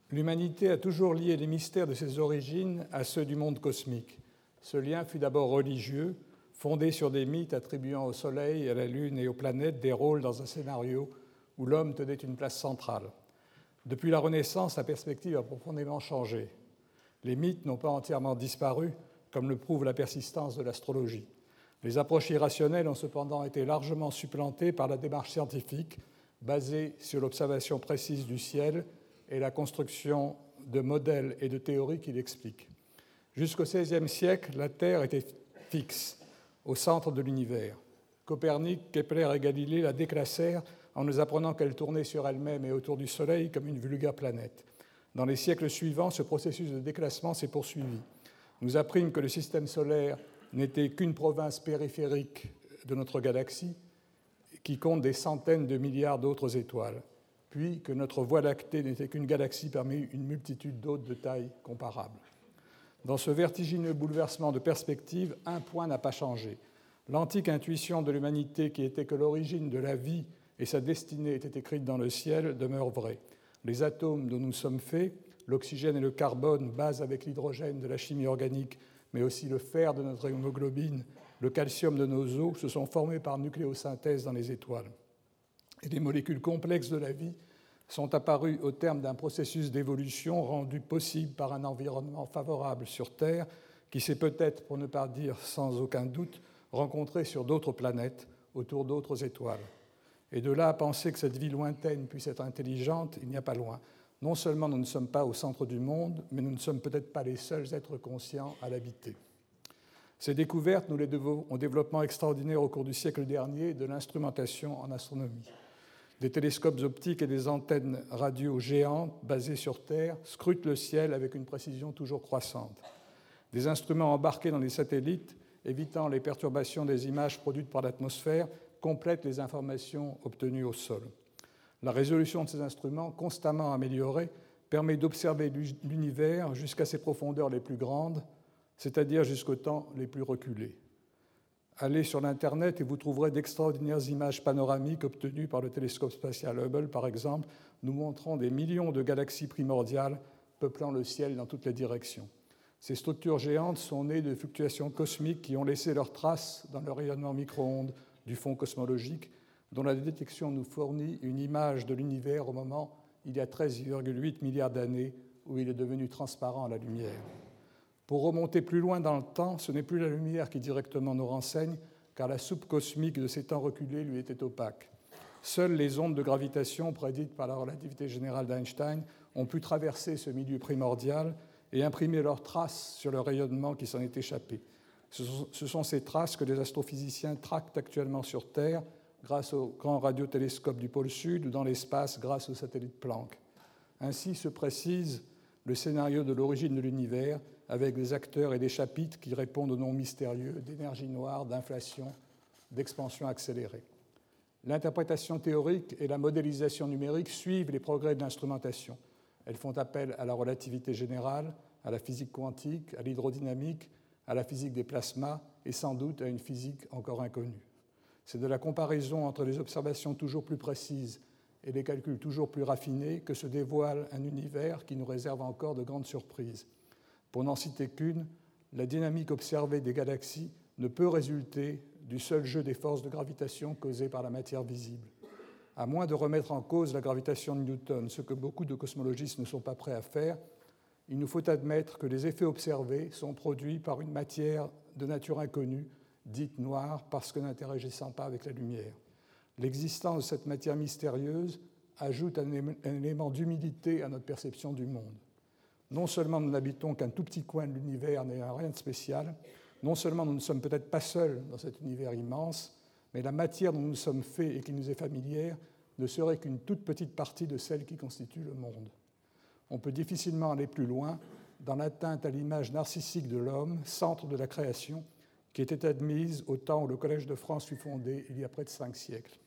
L'humanité a toujours lié les mystères de ses origines à ceux du monde cosmique. Ce lien fut d'abord religieux, fondé sur des mythes attribuant au Soleil, à la Lune et aux planètes des rôles dans un scénario où l'homme tenait une place centrale. Depuis la Renaissance, la perspective a profondément changé. Les mythes n'ont pas entièrement disparu, comme le prouve la persistance de l'astrologie. Les approches irrationnelles ont cependant été largement supplantées par la démarche scientifique, basée sur l'observation précise du ciel et la construction de modèles et de théories qui l'expliquent. Jusqu'au XVIe siècle, la Terre était fixe, au centre de l'univers. Copernic, Kepler et Galilée la déclassèrent en nous apprenant qu'elle tournait sur elle-même et autour du Soleil comme une vulgaire planète. Dans les siècles suivants, ce processus de déclassement s'est poursuivi. Nous apprîmes que le système solaire n'était qu'une province périphérique de notre galaxie qui compte des centaines de milliards d'autres étoiles, puis que notre Voie lactée n'était qu'une galaxie parmi une multitude d'autres de taille comparable. Dans ce vertigineux bouleversement de perspective, un point n'a pas changé. L'antique intuition de l'humanité qui était que l'origine de la vie et sa destinée étaient écrites dans le ciel demeure vraie. Les atomes dont nous sommes faits, l'oxygène et le carbone, base avec l'hydrogène de la chimie organique, mais aussi le fer de notre hémoglobine, le calcium de nos os, se sont formés par nucléosynthèse dans les étoiles. Et les molécules complexes de la vie sont apparues au terme d'un processus d'évolution rendu possible par un environnement favorable sur Terre qui s'est peut-être, pour ne pas dire sans aucun doute, rencontré sur d'autres planètes, autour d'autres étoiles. Et de là à penser que cette vie lointaine puisse être intelligente, il n'y a pas loin. Non seulement nous ne sommes pas au centre du monde, mais nous ne sommes peut-être pas les seuls êtres conscients à l'habiter. Ces découvertes, nous les devons au développement extraordinaire au cours du siècle dernier de l'instrumentation en astronomie. Des télescopes optiques et des antennes radio géantes basées sur Terre scrutent le ciel avec une précision toujours croissante. Des instruments embarqués dans les satellites, évitant les perturbations des images produites par l'atmosphère, complètent les informations obtenues au sol. La résolution de ces instruments, constamment améliorée, permet d'observer l'univers jusqu'à ses profondeurs les plus grandes, c'est-à-dire jusqu'aux temps les plus reculés. Allez sur l'Internet et vous trouverez d'extraordinaires images panoramiques obtenues par le télescope spatial Hubble, par exemple, nous montrant des millions de galaxies primordiales peuplant le ciel dans toutes les directions. Ces structures géantes sont nées de fluctuations cosmiques qui ont laissé leurs traces dans le rayonnement micro-ondes du fond cosmologique, dont la détection nous fournit une image de l'univers au moment, il y a 13,8 milliards d'années, où il est devenu transparent à la lumière. Pour remonter plus loin dans le temps, ce n'est plus la lumière qui directement nous renseigne, car la soupe cosmique de ces temps reculés lui était opaque. Seules les ondes de gravitation prédites par la relativité générale d'Einstein ont pu traverser ce milieu primordial et imprimer leurs traces sur le rayonnement qui s'en est échappé. Ce sont ces traces que les astrophysiciens traquent actuellement sur Terre grâce au grand radiotélescope du pôle Sud ou dans l'espace grâce au satellite Planck. Ainsi se précise le scénario de l'origine de l'univers avec des acteurs et des chapitres qui répondent aux noms mystérieux d'énergie noire, d'inflation, d'expansion accélérée. L'interprétation théorique et la modélisation numérique suivent les progrès de l'instrumentation. Elles font appel à la relativité générale, à la physique quantique, à l'hydrodynamique, à la physique des plasmas et sans doute à une physique encore inconnue. C'est de la comparaison entre les observations toujours plus précises et les calculs toujours plus raffinés que se dévoile un univers qui nous réserve encore de grandes surprises. Pour n'en citer qu'une, la dynamique observée des galaxies ne peut résulter du seul jeu des forces de gravitation causées par la matière visible. À moins de remettre en cause la gravitation de Newton, ce que beaucoup de cosmologistes ne sont pas prêts à faire, il nous faut admettre que les effets observés sont produits par une matière de nature inconnue, dite noire, parce que n'interagissant pas avec la lumière. L'existence de cette matière mystérieuse ajoute un élément d'humilité à notre perception du monde. Non seulement nous n'habitons qu'un tout petit coin de l'univers n'ayant rien de spécial, non seulement nous ne sommes peut-être pas seuls dans cet univers immense, mais la matière dont nous sommes faits et qui nous est familière ne serait qu'une toute petite partie de celle qui constitue le monde. On peut difficilement aller plus loin dans l'atteinte à l'image narcissique de l'homme, centre de la création, qui était admise au temps où le Collège de France fut fondé il y a près de 5 siècles.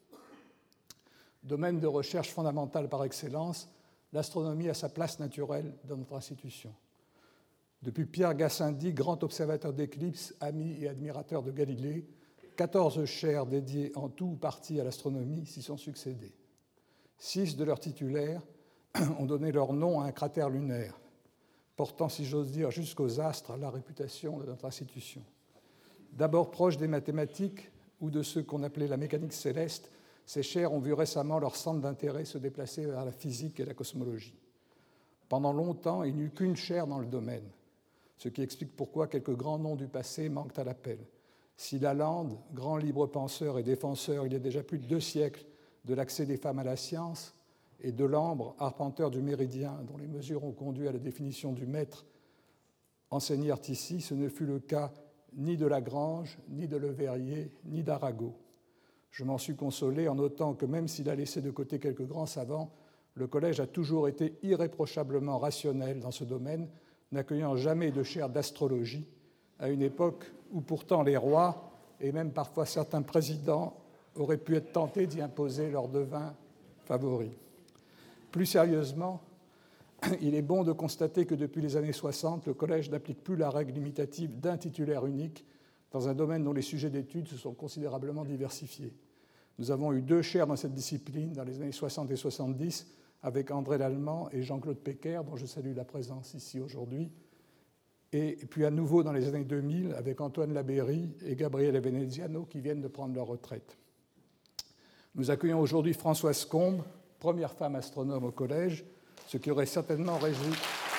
Domaine de recherche fondamentale par excellence, l'astronomie a sa place naturelle dans notre institution. Depuis Pierre Gassendi, grand observateur d'éclipses, ami et admirateur de Galilée, 14 chaires dédiées en tout ou partie à l'astronomie s'y sont succédées. 6 de leurs titulaires, ont donné leur nom à un cratère lunaire, portant, si j'ose dire, jusqu'aux astres la réputation de notre institution. D'abord proches des mathématiques ou de ceux qu'on appelait la mécanique céleste, ces chaires ont vu récemment leur centre d'intérêt se déplacer vers la physique et la cosmologie. Pendant longtemps, il n'y eut qu'une chaire dans le domaine, ce qui explique pourquoi quelques grands noms du passé manquent à l'appel. Si Lalande, grand libre penseur et défenseur il y a déjà plus de 2 siècles de l'accès des femmes à la science, et Delambre, arpenteur du méridien, dont les mesures ont conduit à la définition du mètre, enseignèrent ici, ce ne fut le cas ni de Lagrange, ni de Leverrier, ni d'Arago. Je m'en suis consolé en notant que même s'il a laissé de côté quelques grands savants, le collège a toujours été irréprochablement rationnel dans ce domaine, n'accueillant jamais de chaire d'astrologie, à une époque où pourtant les rois, et même parfois certains présidents, auraient pu être tentés d'y imposer leur devin favori. Plus sérieusement, il est bon de constater que depuis les années 60, le collège n'applique plus la règle limitative d'un titulaire unique dans un domaine dont les sujets d'études se sont considérablement diversifiés. Nous avons eu 2 chaires dans cette discipline dans les années 60 et 70 avec André Lallemand et Jean-Claude Pecker, dont je salue la présence ici aujourd'hui, et puis à nouveau dans les années 2000 avec Antoine Labeyrie et Gabriele Veneziano qui viennent de prendre leur retraite. Nous accueillons aujourd'hui Françoise Combe, première femme astronome au collège, ce qui aurait certainement réjoui.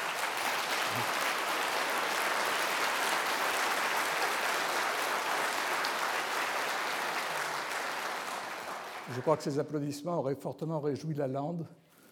Je crois que ces applaudissements auraient fortement réjoui Lalande,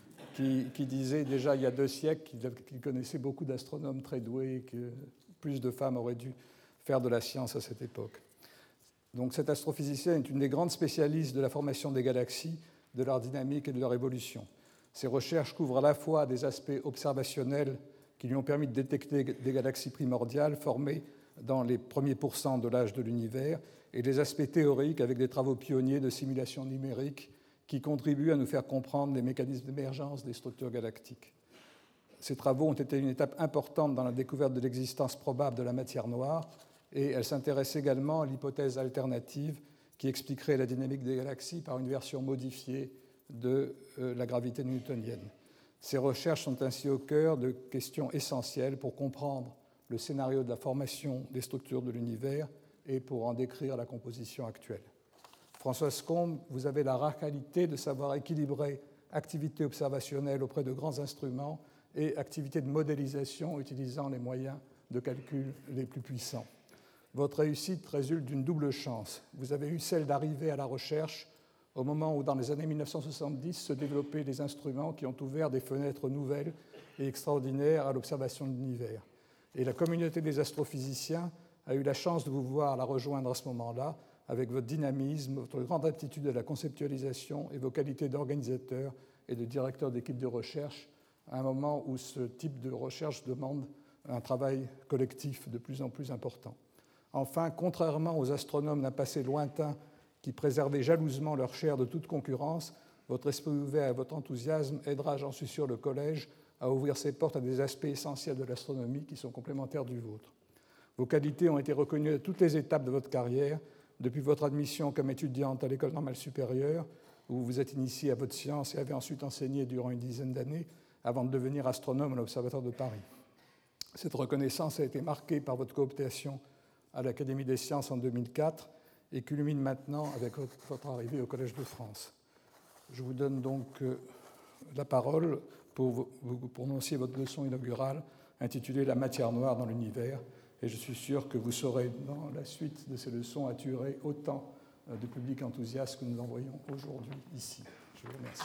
qui disait déjà il y a 2 siècles qu'il connaissait beaucoup d'astronomes très doués et que plus de femmes auraient dû faire de la science à cette époque. Donc cet astrophysicien est une des grandes spécialistes de la formation des galaxies, de leur dynamique et de leur évolution. Ses recherches couvrent à la fois des aspects observationnels qui lui ont permis de détecter des galaxies primordiales formées dans les premiers pourcents de l'âge de l'univers et des aspects théoriques avec des travaux pionniers de simulation numérique qui contribuent à nous faire comprendre les mécanismes d'émergence des structures galactiques. Ces travaux ont été une étape importante dans la découverte de l'existence probable de la matière noire et elle s'intéresse également à l'hypothèse alternative qui expliquerait la dynamique des galaxies par une version modifiée de la gravité newtonienne. Ces recherches sont ainsi au cœur de questions essentielles pour comprendre le scénario de la formation des structures de l'univers et pour en décrire la composition actuelle. Françoise Combe, vous avez la rare qualité de savoir équilibrer activité observationnelle auprès de grands instruments et activité de modélisation utilisant les moyens de calcul les plus puissants. Votre réussite résulte d'une double chance. Vous avez eu celle d'arriver à la recherche au moment où, dans les années 1970, se développaient des instruments qui ont ouvert des fenêtres nouvelles et extraordinaires à l'observation de l'univers. Et la communauté des astrophysiciens a eu la chance de vous voir la rejoindre à ce moment-là, avec votre dynamisme, votre grande aptitude à la conceptualisation et vos qualités d'organisateur et de directeur d'équipe de recherche, à un moment où ce type de recherche demande un travail collectif de plus en plus important. Enfin, contrairement aux astronomes d'un passé lointain qui préservaient jalousement leur chaire de toute concurrence, votre esprit ouvert et votre enthousiasme aidera, j'en suis sûr, le collège à ouvrir ses portes à des aspects essentiels de l'astronomie qui sont complémentaires du vôtre. Vos qualités ont été reconnues à toutes les étapes de votre carrière, depuis votre admission comme étudiante à l'École normale supérieure, où vous vous êtes initié à votre science et avez ensuite enseigné durant une dizaine d'années, avant de devenir astronome à l'Observatoire de Paris. Cette reconnaissance a été marquée par votre cooptation à l'Académie des sciences en 2004 et culmine maintenant avec votre arrivée au Collège de France. Je vous donne donc la parole pour vous prononcer votre leçon inaugurale intitulée « La matière noire dans l'univers ». Et je suis sûr que vous saurez, dans la suite de ces leçons, attirer autant de public enthousiaste que nous en voyons aujourd'hui ici. Je vous remercie.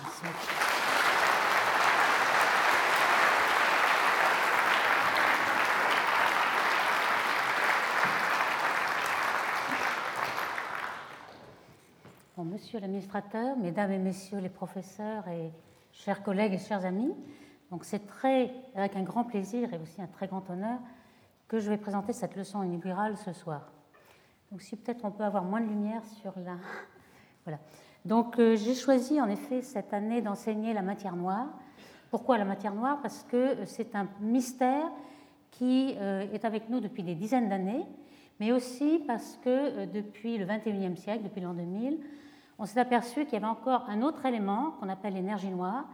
Bon, monsieur l'administrateur, mesdames et messieurs les professeurs et chers collègues et chers amis, donc c'est avec un grand plaisir et aussi un très grand honneur que je vais présenter cette leçon inaugurale ce soir. Donc si peut-être on peut avoir moins de lumière sur la... Voilà. Donc j'ai choisi en effet cette année d'enseigner la matière noire. Pourquoi la matière noire? Parce que c'est un mystère qui est avec nous depuis des dizaines d'années, mais aussi parce que depuis le XXIe siècle, depuis l'an 2000, on s'est aperçu qu'il y avait encore un autre élément qu'on appelle l'énergie noire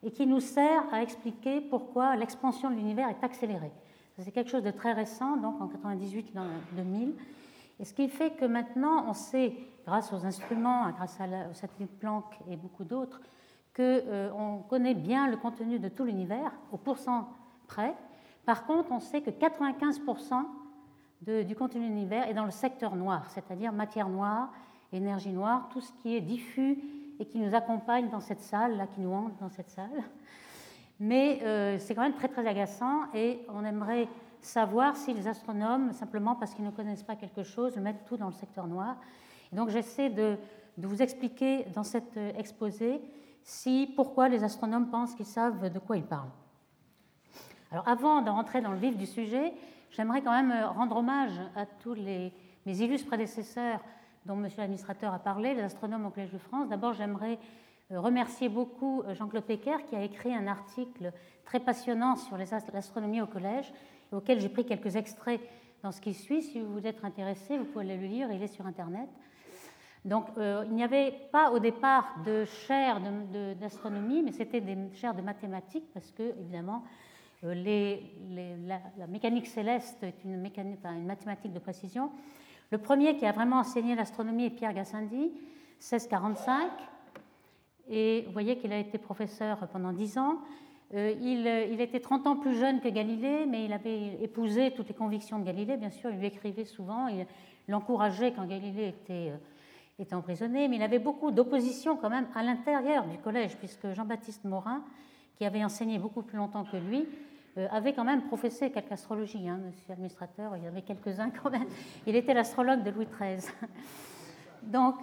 et qui nous sert à expliquer pourquoi l'expansion de l'univers est accélérée. C'est quelque chose de très récent, donc en 98, 2000. Et ce qui fait que maintenant, on sait, grâce aux instruments, grâce au satellite Planck et beaucoup d'autres, qu'on connaît bien le contenu de tout l'univers, au pourcent près. Par contre, on sait que 95% du contenu de l'univers est dans le secteur noir, c'est-à-dire matière noire, énergie noire, tout ce qui est diffus et qui nous accompagne dans cette salle, là, qui nous hante dans cette salle. Mais c'est quand même très, très agaçant et on aimerait savoir si les astronomes, simplement parce qu'ils ne connaissent pas quelque chose, mettent tout dans le secteur noir. Et donc j'essaie de vous expliquer dans cet exposé pourquoi les astronomes pensent qu'ils savent de quoi ils parlent. Alors avant de rentrer dans le vif du sujet, j'aimerais quand même rendre hommage à tous mes illustres prédécesseurs dont M. l'administrateur a parlé, les astronomes au Collège de France. D'abord, j'aimerais remercier beaucoup Jean-Claude Péquer qui a écrit un article très passionnant sur l'astronomie au Collège, auquel j'ai pris quelques extraits dans ce qui suit. Si vous êtes intéressé, vous pouvez aller le lire, il est sur Internet. Donc, il n'y avait pas au départ de chaire d'astronomie, mais c'était des chaires de mathématiques, parce que, évidemment, la mécanique céleste est une mathématique de précision. Le premier qui a vraiment enseigné l'astronomie est Pierre Gassendi, 1645. Et vous voyez qu'il a été professeur pendant 10 ans. Il était 30 ans plus jeune que Galilée, mais il avait épousé toutes les convictions de Galilée. Bien sûr, il lui écrivait souvent, il l'encourageait quand Galilée était emprisonné, mais il avait beaucoup d'opposition quand même à l'intérieur du collège, puisque Jean-Baptiste Morin, qui avait enseigné beaucoup plus longtemps que lui, avait quand même professé quelque astrologie, hein, monsieur l'administrateur, il y en avait quelques-uns quand même. Il était l'astrologue de Louis XIII. Donc,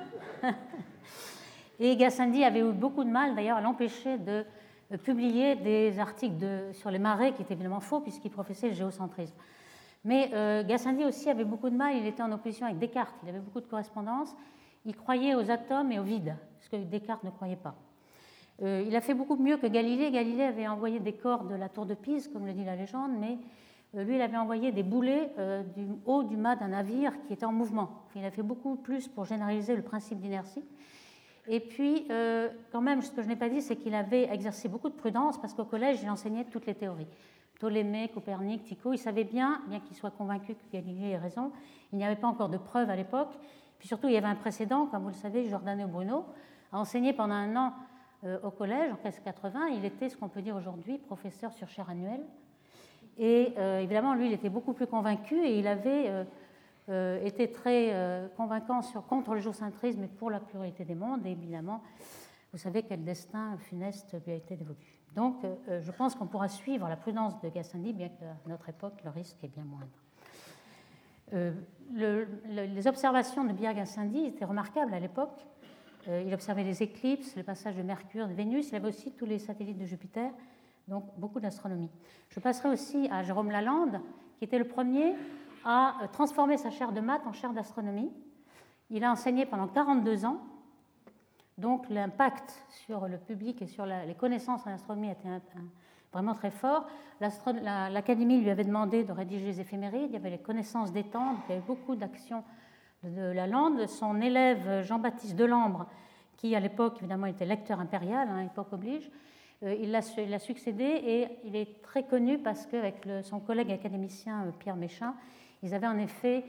et Gassendi avait eu beaucoup de mal d'ailleurs à l'empêcher de publier des articles sur les marées, qui étaient évidemment faux, puisqu'il professait le géocentrisme. Mais Gassendi aussi avait beaucoup de mal, il était en opposition avec Descartes, il avait beaucoup de correspondances, il croyait aux atomes et au vide, ce que Descartes ne croyait pas. Il a fait beaucoup mieux que Galilée. Galilée avait envoyé des corps de la tour de Pise, comme le dit la légende, mais lui, il avait envoyé des boulets du haut du mât d'un navire qui était en mouvement. Il a fait beaucoup plus pour généraliser le principe d'inertie. Et puis, quand même, ce que je n'ai pas dit, c'est qu'il avait exercé beaucoup de prudence, parce qu'au collège, il enseignait toutes les théories. Ptolémée, Copernic, Tycho, il savait bien qu'il soit convaincu que Galilée ait raison. Il n'y avait pas encore de preuves à l'époque. Puis surtout, il y avait un précédent, comme vous le savez, Giordano Bruno a enseigné pendant un an au collège, en 1580. Il était, ce qu'on peut dire aujourd'hui, professeur sur chaire annuelle. Et évidemment, lui, il était beaucoup plus convaincu et il avait été très convaincant contre le géocentrisme et pour la pluralité des mondes. Et évidemment, vous savez quel destin funeste lui a été dévolu. Donc, je pense qu'on pourra suivre la prudence de Gassendi, bien qu'à notre époque, le risque est bien moindre. Les observations de Pierre Gassendi étaient remarquables à l'époque. Il observait les éclipses, le passage de Mercure, de Vénus. Il avait aussi tous les satellites de Jupiter, donc beaucoup d'astronomie. Je passerai aussi à Jérôme Lalande, qui était le premier à transformer sa chaire de maths en chaire d'astronomie. Il a enseigné pendant 42 ans, donc l'impact sur le public et sur les connaissances en astronomie était vraiment très fort. L'Académie lui avait demandé de rédiger les éphémérides, il y avait les connaissances des temps, il y avait beaucoup d'actions de Lalande. Son élève Jean-Baptiste Delambre, qui à l'époque évidemment était lecteur impérial, hein, époque oblige, il l'a succédé et il est très connu parce qu'avec son collègue académicien Pierre Méchain, ils avaient en effet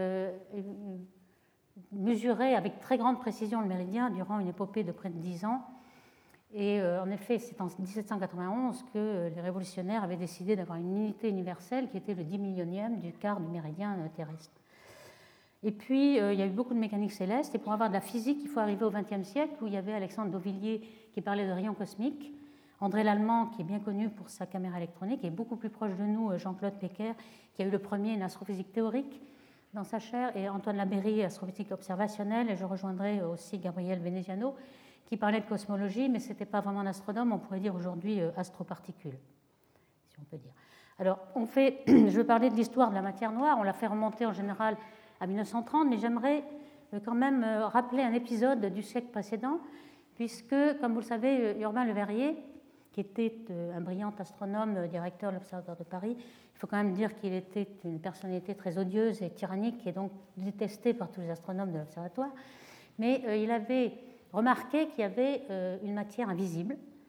mesuré avec très grande précision le méridien durant une épopée de près de 10 ans. Et en effet, c'est en 1791 que les révolutionnaires avaient décidé d'avoir une unité universelle qui était le 10 millionième du quart du méridien terrestre. Et puis, il y a eu beaucoup de mécanique céleste. Et pour avoir de la physique, il faut arriver au XXe siècle, où il y avait Alexandre Dauvilliers qui parlait de rayons cosmiques, André Lallemand, qui est bien connu pour sa caméra électronique, et beaucoup plus proche de nous, Jean-Claude Péquer, qui a eu le premier une astrophysique théorique dans sa chaire, et Antoine Labeyrie, astrophysique observationnelle, et je rejoindrai aussi Gabriel Veneziano, qui parlait de cosmologie, mais ce n'était pas vraiment un astronome, on pourrait dire aujourd'hui astroparticule, si on peut dire. Alors, je vais parler de l'histoire de la matière noire, on l'a fait remonter en général à 1930, mais j'aimerais quand même rappeler un épisode du siècle précédent, puisque, comme vous le savez, Urbain Le Verrier, qui était un brillant astronome, directeur de l'Observatoire de Paris, il faut quand même dire qu'il était une personnalité très odieuse et tyrannique, et donc détesté par tous les astronomes de l'Observatoire, mais il avait remarqué qu'il y avait une matière invisible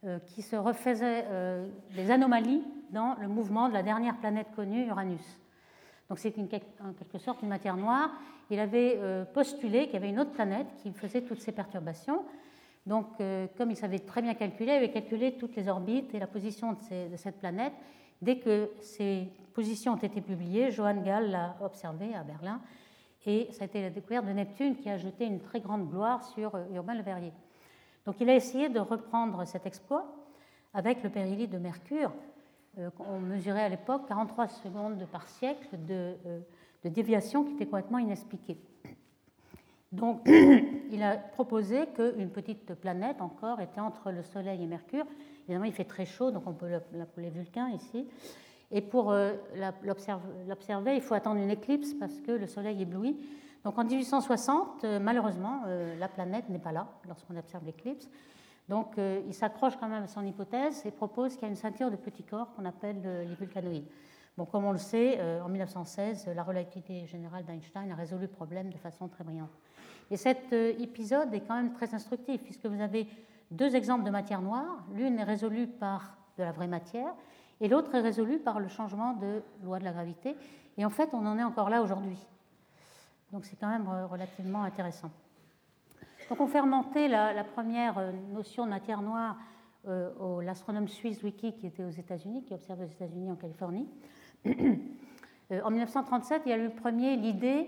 qui se refaisaient des anomalies dans le mouvement de la dernière planète connue, Uranus. Donc c'est en quelque sorte une matière noire. Il avait postulé qu'il y avait une autre planète qui faisait toutes ces perturbations. Donc comme il savait très bien calculer, il avait calculé toutes les orbites et la position de cette planète. Dès que ces positions ont été publiées, Johann Gall l'a observé à Berlin. Et ça a été la découverte de Neptune qui a jeté une très grande gloire sur Urbain Le Verrier. Donc il a essayé de reprendre cet exploit avec le périhélie de Mercure. On mesurait à l'époque 43 secondes par siècle de déviation qui était complètement inexpliquée. Donc il a proposé qu'une petite planète encore était entre le Soleil et Mercure. Évidemment, il fait très chaud, donc on peut l'appeler Vulcain ici. Et pour l'observer, il faut attendre une éclipse parce que le Soleil éblouit. Donc en 1860, malheureusement, la planète n'est pas là lorsqu'on observe l'éclipse. Donc il s'accroche quand même à son hypothèse et propose qu'il y a une ceinture de petits corps qu'on appelle les vulcanoïdes. Bon, comme on le sait, en 1916, la relativité générale d'Einstein a résolu le problème de façon très brillante. Et cet épisode est quand même très instructif puisque vous avez deux exemples de matière noire. L'une est résolue par de la vraie matière et l'autre est résolue par le changement de loi de la gravité. Et en fait, on en est encore là aujourd'hui. Donc c'est quand même relativement intéressant. Donc on fait remonter la première notion de matière noire l'astronome suisse Zwicky qui était aux États-Unis, qui observe aux États-Unis en Californie. En 1937, il y a eu l'idée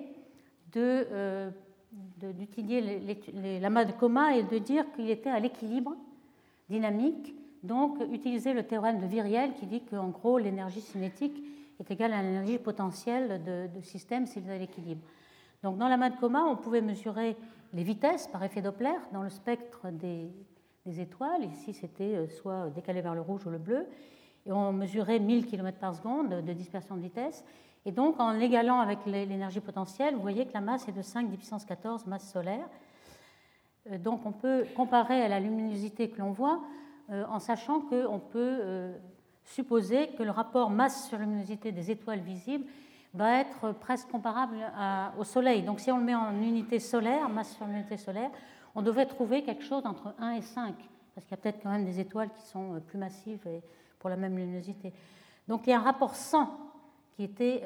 d'utiliser l'amas de coma et de dire qu'il était à l'équilibre dynamique, donc utiliser le théorème de Viriel qui dit qu'en gros l'énergie cinétique est égale à l'énergie potentielle de système s'il est à l'équilibre. Donc dans l'amas de coma, on pouvait mesurer les vitesses par effet Doppler dans le spectre des étoiles. Ici, c'était soit décalé vers le rouge ou le bleu. Et on mesurait 1000 km par seconde de dispersion de vitesse. Et donc, en l'égalant avec l'énergie potentielle, vous voyez que la masse est de 5 10 puissance 14 masse solaire. Donc, on peut comparer à la luminosité que l'on voit en sachant qu'on peut supposer que le rapport masse sur luminosité des étoiles visibles va être presque comparable au Soleil. Donc si on le met en unité solaire, masse sur unité solaire, on devrait trouver quelque chose entre 1 et 5, parce qu'il y a peut-être quand même des étoiles qui sont plus massives et pour la même luminosité. Donc il y a un rapport 100 qui était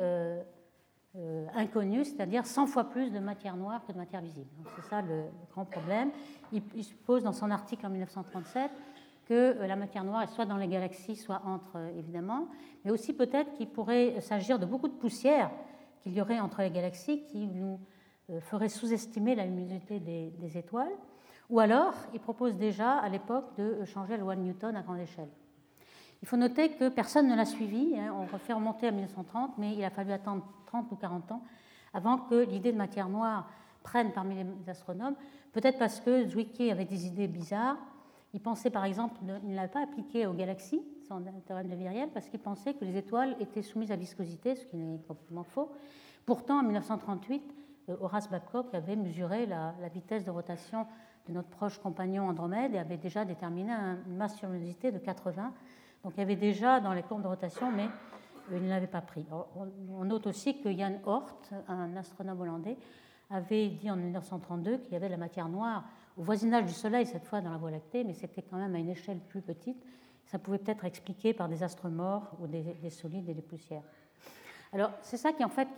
inconnu, c'est-à-dire 100 fois plus de matière noire que de matière visible. Donc c'est ça le grand problème. Il suppose dans son article en 1937 que la matière noire est soit dans les galaxies, soit entre, évidemment, mais aussi peut-être qu'il pourrait s'agir de beaucoup de poussière qu'il y aurait entre les galaxies qui nous ferait sous-estimer la luminosité des étoiles. Ou alors, il propose déjà à l'époque de changer la loi de Newton à grande échelle. Il faut noter que personne ne l'a suivi, on refait remonter à 1930, mais il a fallu attendre 30 ou 40 ans avant que l'idée de matière noire prenne parmi les astronomes, peut-être parce que Zwicky avait des idées bizarres. Il pensait par exemple, il ne l'avait pas appliqué aux galaxies, son théorème de Viriel, parce qu'il pensait que les étoiles étaient soumises à viscosité, ce qui est complètement faux. Pourtant, en 1938, Horace Babcock avait mesuré la vitesse de rotation de notre proche compagnon Andromède et avait déjà déterminé une masse sur luminosité de 80. Donc il y avait déjà dans les courbes de rotation, mais il ne l'avait pas pris. On note aussi que Jan Oort, un astronome hollandais, avait dit en 1932 qu'il y avait de la matière noire au voisinage du Soleil, cette fois dans la Voie lactée, mais c'était quand même à une échelle plus petite. Ça pouvait peut-être expliquer par des astres morts ou des solides et des poussières. Alors, c'est ça qui, en fait,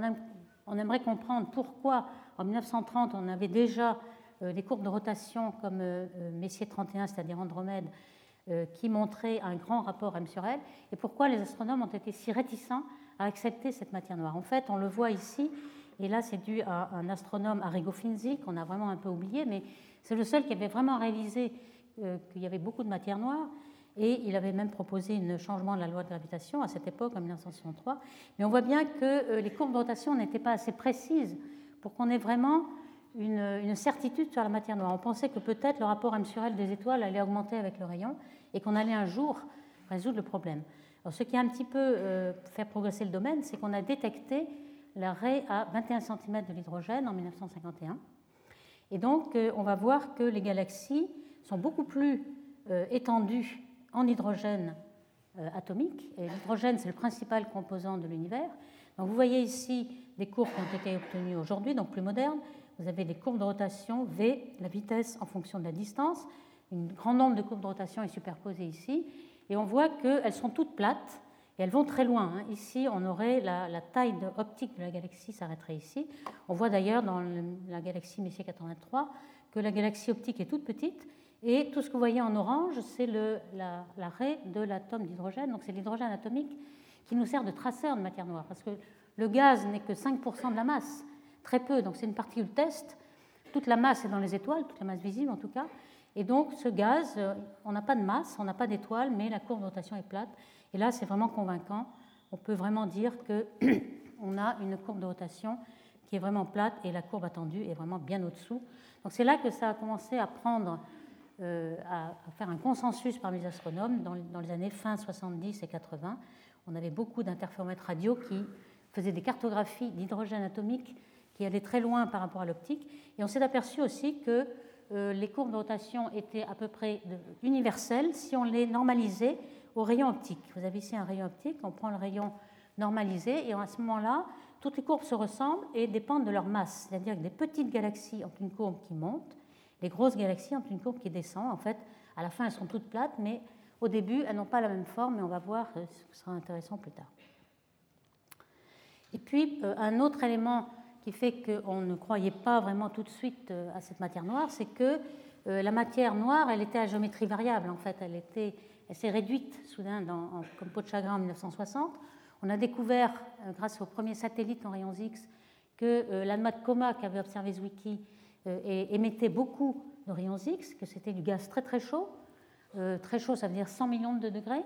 on aimerait comprendre pourquoi, en 1930, on avait déjà des courbes de rotation comme Messier 31, c'est-à-dire Andromède, qui montraient un grand rapport M sur L, et pourquoi les astronomes ont été si réticents à accepter cette matière noire. En fait, on le voit ici, et là, c'est dû à un astronome, Arrigo Finzi, qu'on a vraiment un peu oublié, mais c'est le seul qui avait vraiment réalisé qu'il y avait beaucoup de matière noire, et il avait même proposé un changement de la loi de gravitation à cette époque, en 1963. Mais on voit bien que les courbes de rotation n'étaient pas assez précises pour qu'on ait vraiment une certitude sur la matière noire. On pensait que peut-être le rapport M sur L des étoiles allait augmenter avec le rayon et qu'on allait un jour résoudre le problème. Alors, ce qui a un petit peu fait progresser le domaine, c'est qu'on a détecté l'arrêt à 21 cm de l'hydrogène en 1951. Et donc, on va voir que les galaxies sont beaucoup plus étendues en hydrogène atomique. Et l'hydrogène, c'est le principal composant de l'univers. Donc, vous voyez ici des courbes qui ont été obtenues aujourd'hui, donc plus modernes. Vous avez des courbes de rotation V, la vitesse en fonction de la distance, un grand nombre de courbes de rotation est superposé ici, et on voit qu'elles sont toutes plates, et elles vont très loin. Ici, on aurait la taille optique de la galaxie s'arrêterait ici. On voit d'ailleurs dans la galaxie Messier 83 que la galaxie optique est toute petite, et tout ce que vous voyez en orange, c'est l'arrêt de l'atome d'hydrogène. Donc c'est l'hydrogène atomique qui nous sert de traceur de matière noire, parce que le gaz n'est que 5% de la masse, très peu, donc c'est une particule test. Toute la masse est dans les étoiles, toute la masse visible en tout cas, et donc ce gaz, on n'a pas de masse, on n'a pas d'étoiles, mais la courbe de rotation est plate, et là c'est vraiment convaincant. On peut vraiment dire qu'on a une courbe de rotation qui est vraiment plate, et la courbe attendue est vraiment bien au-dessous. Donc c'est là que ça a commencé à prendre, à faire un consensus parmi les astronomes dans les années fin 70 et 80. On avait beaucoup d'interféromètres radio qui faisaient des cartographies d'hydrogène atomique qui allaient très loin par rapport à l'optique. Et on s'est aperçu aussi que les courbes de rotation étaient à peu près universelles si on les normalisait au rayon optique. Vous avez ici un rayon optique, on prend le rayon normalisé, et à ce moment-là, toutes les courbes se ressemblent et dépendent de leur masse. C'est-à-dire que des petites galaxies ont une courbe qui monte, les grosses galaxies ont une courbe qui descend. En fait, à la fin, elles sont toutes plates, mais au début, elles n'ont pas la même forme, et on va voir, ce sera intéressant plus tard. Et puis, un autre élément qui fait qu'on ne croyait pas vraiment tout de suite à cette matière noire, c'est que la matière noire, elle était à géométrie variable. En fait, elle s'est réduite soudain comme peau de chagrin en 1960. On a découvert, grâce aux premiers satellites en rayons X, que l'ANMA de Coma, qui avait observé Zwicky, émettait beaucoup de rayons X, que c'était du gaz très très chaud. Très chaud, ça veut dire 100 millions de degrés.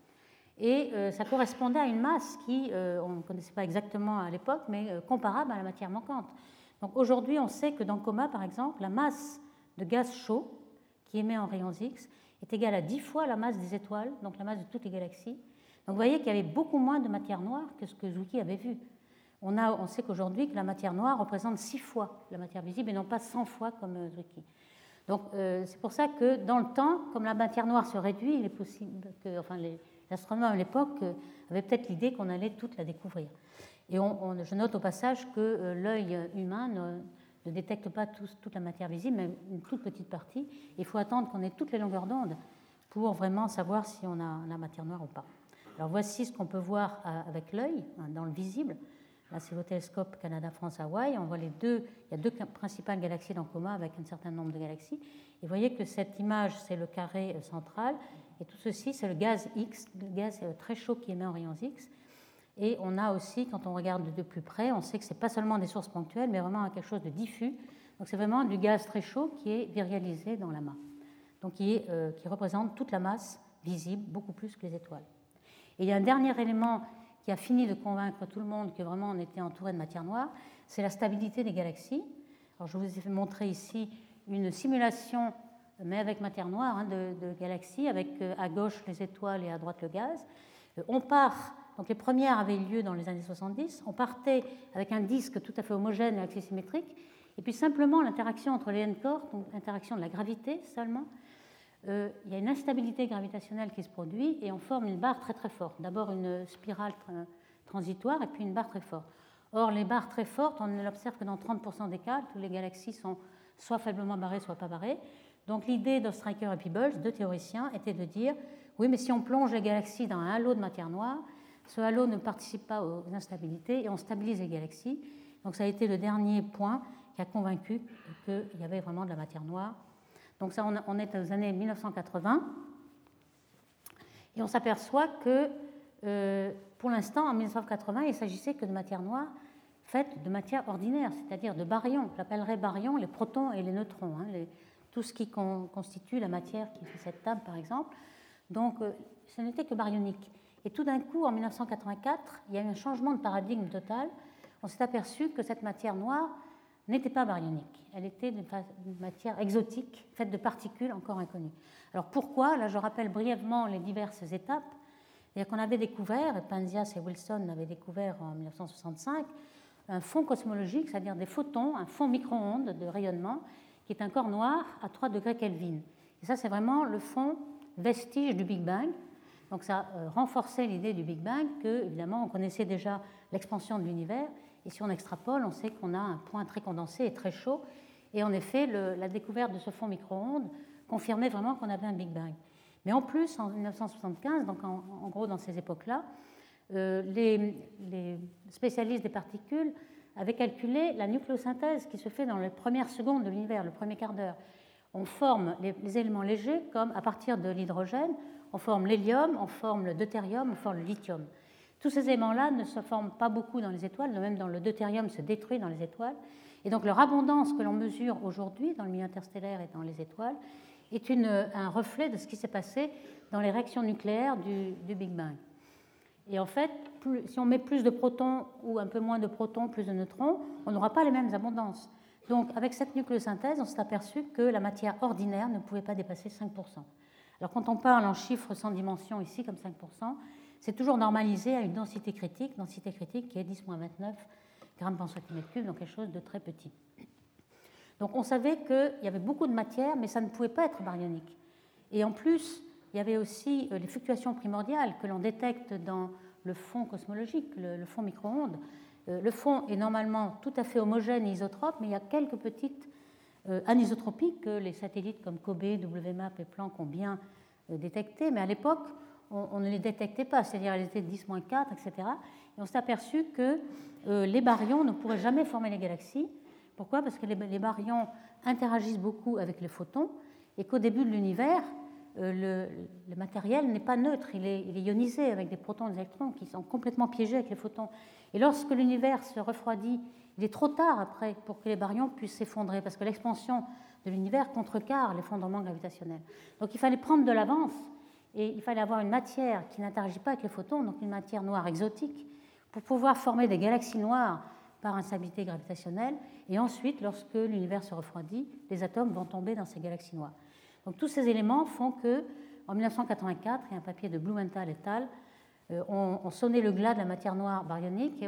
Et ça correspondait à une masse qui, on ne connaissait pas exactement à l'époque, mais comparable à la matière manquante. Donc aujourd'hui, on sait que dans Coma, par exemple, la masse de gaz chaud qui émet en rayons X est égale à 10 fois la masse des étoiles, donc la masse de toutes les galaxies. Donc vous voyez qu'il y avait beaucoup moins de matière noire que ce que Zwicky avait vu. On sait qu'aujourd'hui, que la matière noire représente 6 fois la matière visible et non pas 100 fois comme Zwicky. Donc c'est pour ça que dans le temps, comme la matière noire se réduit, il est possible que les astronomes à l'époque avaient peut-être l'idée qu'on allait toute la découvrir. Et je note au passage que l'œil humain ne détecte pas toute la matière visible, mais une toute petite partie. Il faut attendre qu'on ait toutes les longueurs d'onde pour vraiment savoir si on a la matière noire ou pas. Alors voici ce qu'on peut voir avec l'œil, dans le visible. Là, c'est le télescope Canada-France-Hawaï. On voit il y a deux principales galaxies dans Coma avec un certain nombre de galaxies. Et vous voyez que cette image, c'est le carré central. Et tout ceci, c'est le gaz X, le gaz très chaud qui émet en rayons X. Et on a aussi, quand on regarde de plus près, on sait que ce n'est pas seulement des sources ponctuelles, mais vraiment quelque chose de diffus. Donc c'est vraiment du gaz très chaud qui est virialisé dans l'amas. Donc qui représente toute la masse visible, beaucoup plus que les étoiles. Et il y a un dernier élément qui a fini de convaincre tout le monde que vraiment on était entouré de matière noire, c'est la stabilité des galaxies. Alors je vous ai montré ici une simulation, mais avec matière noire, de galaxies, avec à gauche les étoiles et à droite le gaz. Donc les premières avaient lieu dans les années 70, on partait avec un disque tout à fait homogène et axis symétrique, et puis simplement l'interaction entre les n-corps, donc l'interaction de la gravité seulement, il y a une instabilité gravitationnelle qui se produit et on forme une barre très très forte. D'abord une spirale transitoire et puis une barre très forte. Or, les barres très fortes, on ne l'observe que dans 30% des cas. Toutes les galaxies sont soit faiblement barrées, soit pas barrées. Donc l'idée d'Ostriker et Peebles, deux théoriciens, était de dire oui, mais si on plonge les galaxies dans un halo de matière noire, ce halo ne participe pas aux instabilités et on stabilise les galaxies. Donc ça a été le dernier point qui a convaincu qu'il y avait vraiment de la matière noire. Donc ça, on est aux années 1980 et on s'aperçoit que pour l'instant, en 1980, il s'agissait que de matière noire faite de matière ordinaire, c'est-à-dire de baryons. J'appellerais baryons les protons et les neutrons, tout ce qui constitue la matière qui fait cette table, par exemple. Donc ce n'était que baryonique. Et tout d'un coup, en 1984, il y a eu un changement de paradigme total. On s'est aperçu que cette matière noire n'était pas baryonique. Elle était d'une matière exotique, faite de particules encore inconnues. Alors pourquoi ? Là, je rappelle brièvement les diverses étapes. C'est-à-dire qu'on avait découvert, et Penzias et Wilson l'avaient découvert en 1965, un fond cosmologique, c'est-à-dire des photons, un fond micro-ondes de rayonnement, qui est un corps noir à 3 degrés Kelvin. Et ça, c'est vraiment le fond vestige du Big Bang. Donc ça renforçait l'idée du Big Bang, que, évidemment, on connaissait déjà l'expansion de l'univers. Et si on extrapole, on sait qu'on a un point très condensé et très chaud. Et en effet, la découverte de ce fond micro-ondes confirmait vraiment qu'on avait un Big Bang. Mais en plus, en 1975, donc en gros dans ces époques-là, les spécialistes des particules avaient calculé la nucléosynthèse qui se fait dans les premières secondes de l'univers, le premier quart d'heure. On forme les éléments légers comme à partir de l'hydrogène, on forme l'hélium, on forme le deutérium, on forme le lithium. Tous ces éléments-là ne se forment pas beaucoup dans les étoiles, même dans le deutérium se détruit dans les étoiles. Et donc leur abondance que l'on mesure aujourd'hui dans le milieu interstellaire et dans les étoiles est un reflet de ce qui s'est passé dans les réactions nucléaires du Big Bang. Et en fait, si on met plus de protons ou un peu moins de protons, plus de neutrons, on n'aura pas les mêmes abondances. Donc avec cette nucléosynthèse, on s'est aperçu que la matière ordinaire ne pouvait pas dépasser 5%. Alors quand on parle en chiffres sans dimension ici, comme 5%, c'est toujours normalisé à une densité critique qui est 10-29 grammes par centimètre cube, donc quelque chose de très petit. Donc on savait qu'il y avait beaucoup de matière, mais ça ne pouvait pas être baryonique. Et en plus, il y avait aussi les fluctuations primordiales que l'on détecte dans le fond cosmologique, le fond micro-ondes. Le fond est normalement tout à fait homogène et isotrope, mais il y a quelques petites anisotropies que les satellites comme COBE, WMAP et Planck ont bien détectées, mais à l'époque, on ne les détectait pas, c'est-à-dire elles étaient de 10-4, etc. Et on s'est aperçu que les baryons ne pourraient jamais former les galaxies. Pourquoi ? Parce que les baryons interagissent beaucoup avec les photons et qu'au début de l'univers, le matériel n'est pas neutre, il est ionisé avec des protons et des électrons qui sont complètement piégés avec les photons. Et lorsque l'univers se refroidit, il est trop tard après pour que les baryons puissent s'effondrer, parce que l'expansion de l'univers contrecarre l'effondrement gravitationnel. Donc il fallait prendre de l'avance et il fallait avoir une matière qui n'interagit pas avec les photons, donc une matière noire exotique, pour pouvoir former des galaxies noires par instabilité gravitationnelle. Et ensuite, lorsque l'univers se refroidit, les atomes vont tomber dans ces galaxies noires. Donc tous ces éléments font qu'en 1984, il y a un papier de Blumenthal et al., on sonnait le glas de la matière noire baryonique et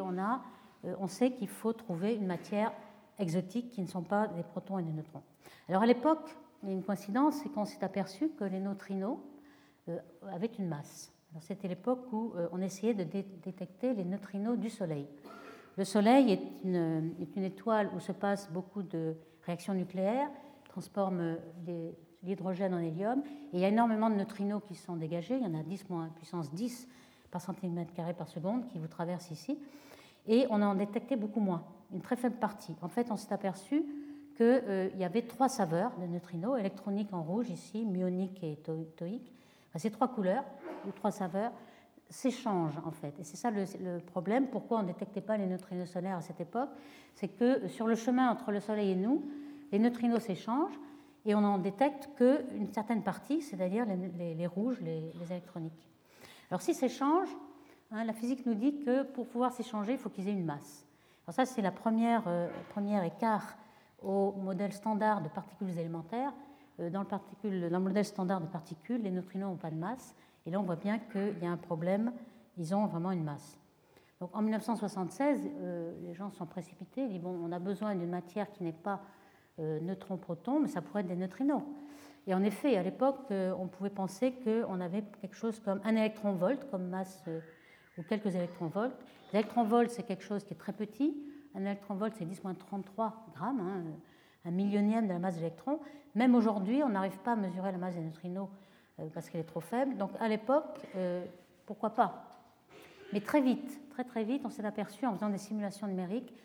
on sait qu'il faut trouver une matière exotique qui ne sont pas des protons et des neutrons. Alors à l'époque, il y a une coïncidence, c'est qu'on s'est aperçu que les neutrinos avaient une masse. C'était l'époque où on essayait de détecter les neutrinos du Soleil. Le Soleil est une étoile où se passe beaucoup de réactions nucléaires, transforme l'hydrogène en hélium, et il y a énormément de neutrinos qui sont dégagés. Il y en a 10 moins puissance 10 par centimètre carré par seconde qui vous traversent ici, et on en détectait beaucoup moins, une très faible partie. En fait, on s'est aperçu qu'il y avait 3 saveurs de neutrinos, électroniques en rouge ici, muoniques et tauiques. Enfin, ces 3 couleurs, ou 3 saveurs, s'échangent en fait. Et c'est ça le problème, pourquoi on ne détectait pas les neutrinos solaires à cette époque, c'est que sur le chemin entre le Soleil et nous, les neutrinos s'échangent et on n'en détecte qu'une certaine partie, c'est-à-dire les rouges, les électroniques. Alors s'ils s'échangent, la physique nous dit que pour pouvoir s'échanger, il faut qu'ils aient une masse. Alors ça, c'est le premier écart au modèle standard de particules élémentaires. Dans le modèle standard de particules, les neutrinos n'ont pas de masse. Et là, on voit bien qu'il y a un problème, ils ont vraiment une masse. Donc en 1976, les gens sont précipités, ils disent bon, on a besoin d'une matière qui n'est pas neutron-proton, mais ça pourrait être des neutrinos. Et en effet, à l'époque, on pouvait penser qu'on avait quelque chose comme 1 électron-volt comme masse, ou quelques électronvolts. L'électronvolt, c'est quelque chose qui est très petit. Un électronvolt, c'est 10-33 grammes, un millionième de la masse d'électrons. Même aujourd'hui, on n'arrive pas à mesurer la masse des neutrinos parce qu'elle est trop faible. Donc à l'époque, pourquoi pas ? Mais très vite, très vite, on s'est aperçu en faisant des simulations numériques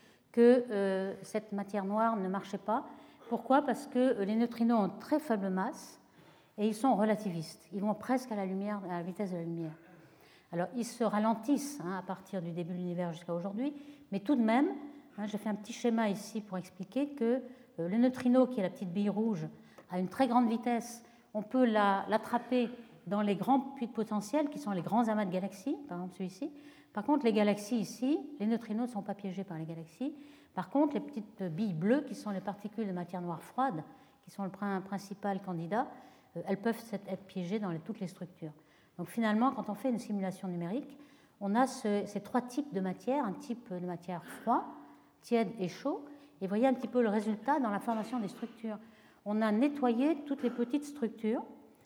que cette matière noire ne marchait pas. Pourquoi ? Parce que les neutrinos ont très faible masse et ils sont relativistes. Ils vont presque à la vitesse de la lumière. Alors, ils se ralentissent à partir du début de l'univers jusqu'à aujourd'hui, mais tout de même, j'ai fait un petit schéma ici pour expliquer que le neutrino, qui est la petite bille rouge, à une très grande vitesse, on peut l'attraper dans les grands puits de potentiel, qui sont les grands amas de galaxies, par exemple celui-ci. Par contre, les galaxies ici, les neutrinos ne sont pas piégés par les galaxies. Par contre, les petites billes bleues, qui sont les particules de matière noire froide, qui sont le principal candidat, elles peuvent être piégées dans toutes les structures. Donc finalement, quand on fait une simulation numérique, on a ces 3 types de matière, un type de matière froid, tiède et chaud, et vous voyez un petit peu le résultat dans la formation des structures. On a nettoyé toutes les petites structures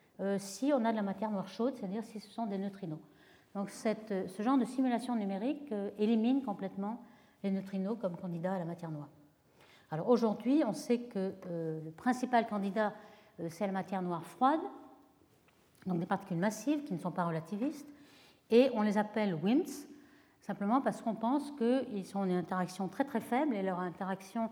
si on a de la matière noire chaude, c'est-à-dire si ce sont des neutrinos. Donc ce genre de simulation numérique élimine complètement les neutrinos comme candidat à la matière noire. Alors aujourd'hui, on sait que le principal candidat c'est la matière noire froide, donc des particules massives qui ne sont pas relativistes, et on les appelle WIMPs, simplement parce qu'on pense qu'ils sont en interaction très très faible, et leur interaction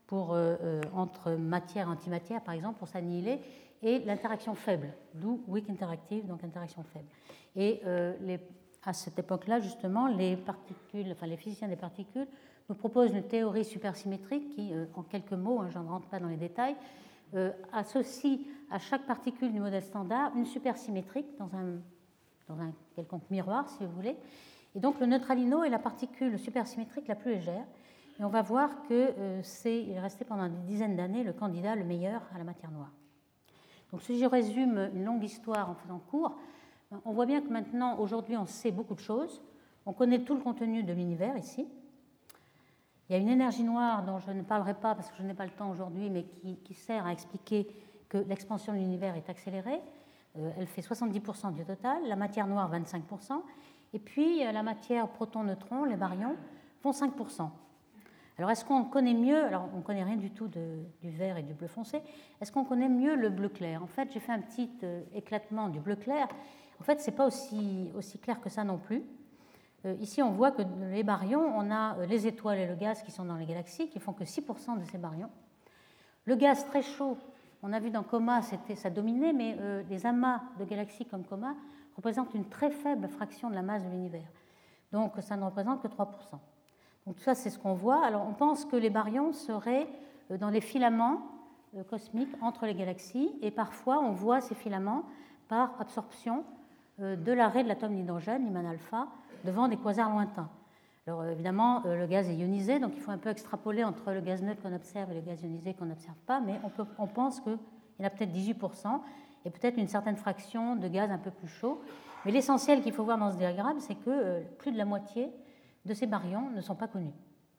entre matière et antimatière, par exemple, pour s'annihiler, et l'interaction faible, d'où weak interactive, donc interaction faible. Et à cette époque-là, justement, les physiciens des particules nous proposent une théorie supersymétrique qui, en quelques mots, je ne rentre pas dans les détails, associe à chaque particule du modèle standard une supersymétrique dans un quelconque miroir, si vous voulez. Et donc le neutralino est la particule supersymétrique la plus légère. Et on va voir qu'il est resté pendant des dizaines d'années le candidat le meilleur à la matière noire. Donc si je résume une longue histoire en faisant court, on voit bien que maintenant, aujourd'hui, on sait beaucoup de choses. On connaît tout le contenu de l'univers ici. Il y a une énergie noire dont je ne parlerai pas parce que je n'ai pas le temps aujourd'hui, mais qui sert à expliquer que l'expansion de l'univers est accélérée. Elle fait 70% du total, la matière noire 25%, et puis la matière proton-neutron, les baryons, font 5%. Alors est-ce qu'on connaît mieux, alors on ne connaît rien du tout du vert et du bleu foncé, est-ce qu'on connaît mieux le bleu clair? En fait, j'ai fait un petit éclatement du bleu clair. En fait, ce n'est pas aussi clair que ça non plus. Ici, on voit que les baryons, on a les étoiles et le gaz qui sont dans les galaxies, qui font que 6% de ces baryons. Le gaz très chaud, on a vu dans COMA, ça dominait, mais les amas de galaxies comme COMA représentent une très faible fraction de la masse de l'univers. Donc, ça ne représente que 3%. Donc, tout ça, c'est ce qu'on voit. Alors, on pense que les baryons seraient dans les filaments cosmiques entre les galaxies, et parfois, on voit ces filaments par absorption de l'arrêt de l'atome d'hydrogène, Lyman alpha, devant des quasars lointains. Alors évidemment, le gaz est ionisé, donc il faut un peu extrapoler entre le gaz neutre qu'on observe et le gaz ionisé qu'on n'observe pas, mais on pense qu'il y en a peut-être 18% et peut-être une certaine fraction de gaz un peu plus chaud. Mais l'essentiel qu'il faut voir dans ce diagramme, c'est que plus de la moitié de ces baryons ne sont pas connus.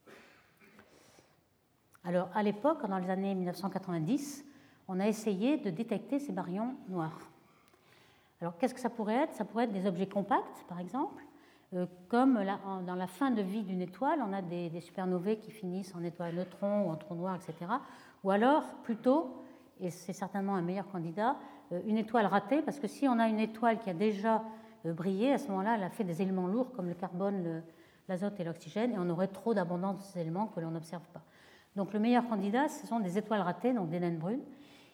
Alors à l'époque, dans les années 1990, on a essayé de détecter ces baryons noirs. Alors qu'est-ce que ça pourrait être? Ça pourrait être des objets compacts, par exemple, comme dans la fin de vie d'une étoile, on a des supernovae qui finissent en étoile neutron ou en trou noir, etc. Ou alors, plutôt, et c'est certainement un meilleur candidat, une étoile ratée, parce que si on a une étoile qui a déjà brillé, à ce moment-là, elle a fait des éléments lourds comme le carbone, l'azote et l'oxygène, et on aurait trop d'abondance de ces éléments que l'on n'observe pas. Donc le meilleur candidat, ce sont des étoiles ratées, donc des naines brunes.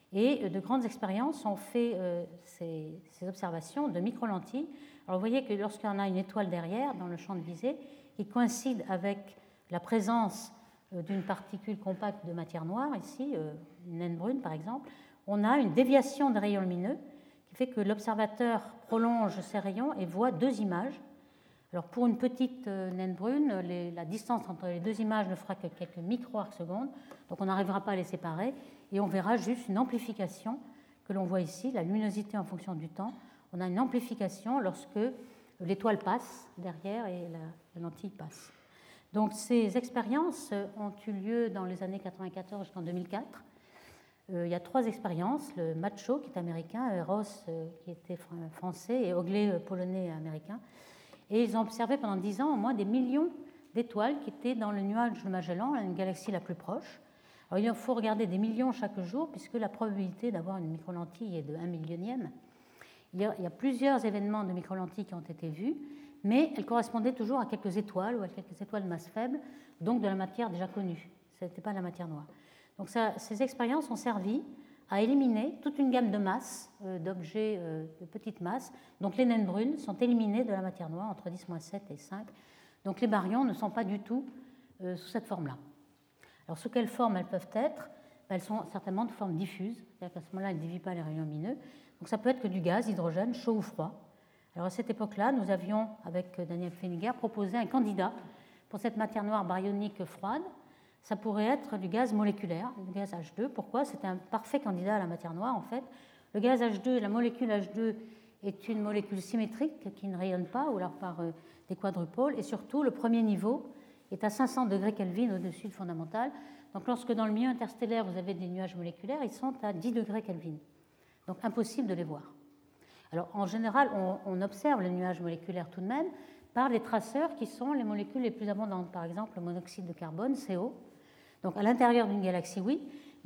Et de grandes expériences ont fait ces observations de microlentilles. Alors vous voyez que lorsqu'on a une étoile derrière, dans le champ de visée, qui coïncide avec la présence d'une particule compacte de matière noire, ici, une naine brune par exemple, on a une déviation des rayons lumineux qui fait que l'observateur prolonge ses rayons et voit deux images. Alors pour une petite naine brune, la distance entre les deux images ne fera que quelques micro-arcs-secondes, donc on n'arrivera pas à les séparer, et on verra juste une amplification que l'on voit ici, la luminosité en fonction du temps. On a une amplification lorsque l'étoile passe derrière et la lentille passe. Donc ces expériences ont eu lieu dans les années 1994 jusqu'en 2004. Il y a 3 expériences, le Macho qui est américain, Ross qui était français et Ogley polonais et américain. Et ils ont observé pendant 10 ans au moins des millions d'étoiles qui étaient dans le nuage de Magellan, une galaxie la plus proche. Alors il faut regarder des millions chaque jour puisque la probabilité d'avoir une microlentille est de 1 millionième. Il y a plusieurs événements de microlentilles qui ont été vus, mais elles correspondaient toujours à quelques étoiles ou à quelques étoiles de masse faible, donc de la matière déjà connue. Ce n'était pas la matière noire. Donc ces expériences ont servi à éliminer toute une gamme de masses, d'objets de petite masse. Donc les naines brunes sont éliminées de la matière noire entre 10-7 et 5. Donc les baryons ne sont pas du tout sous cette forme-là. Alors sous quelle forme elles peuvent être? Elles sont certainement de forme diffuse, c'est-à-dire qu'à ce moment-là, elles ne dévient pas les rayons lumineux. Donc ça peut être que du gaz, hydrogène, chaud ou froid. Alors à cette époque-là, nous avions, avec Daniel Pfenniger, proposé un candidat pour cette matière noire baryonique froide. Ça pourrait être du gaz moléculaire, du gaz H2. Pourquoi? C'est un parfait candidat à la matière noire, en fait. Le gaz H2, la molécule H2 est une molécule symétrique qui ne rayonne pas, ou alors par des quadrupôles. Et surtout, le premier niveau est à 500 degrés Kelvin au-dessus du fondamental. Donc lorsque dans le milieu interstellaire, vous avez des nuages moléculaires, ils sont à 10 degrés Kelvin. Donc impossible de les voir. Alors en général, on observe les nuages moléculaires tout de même par les traceurs qui sont les molécules les plus abondantes. Par exemple, le monoxyde de carbone, CO. Donc à l'intérieur d'une galaxie, oui,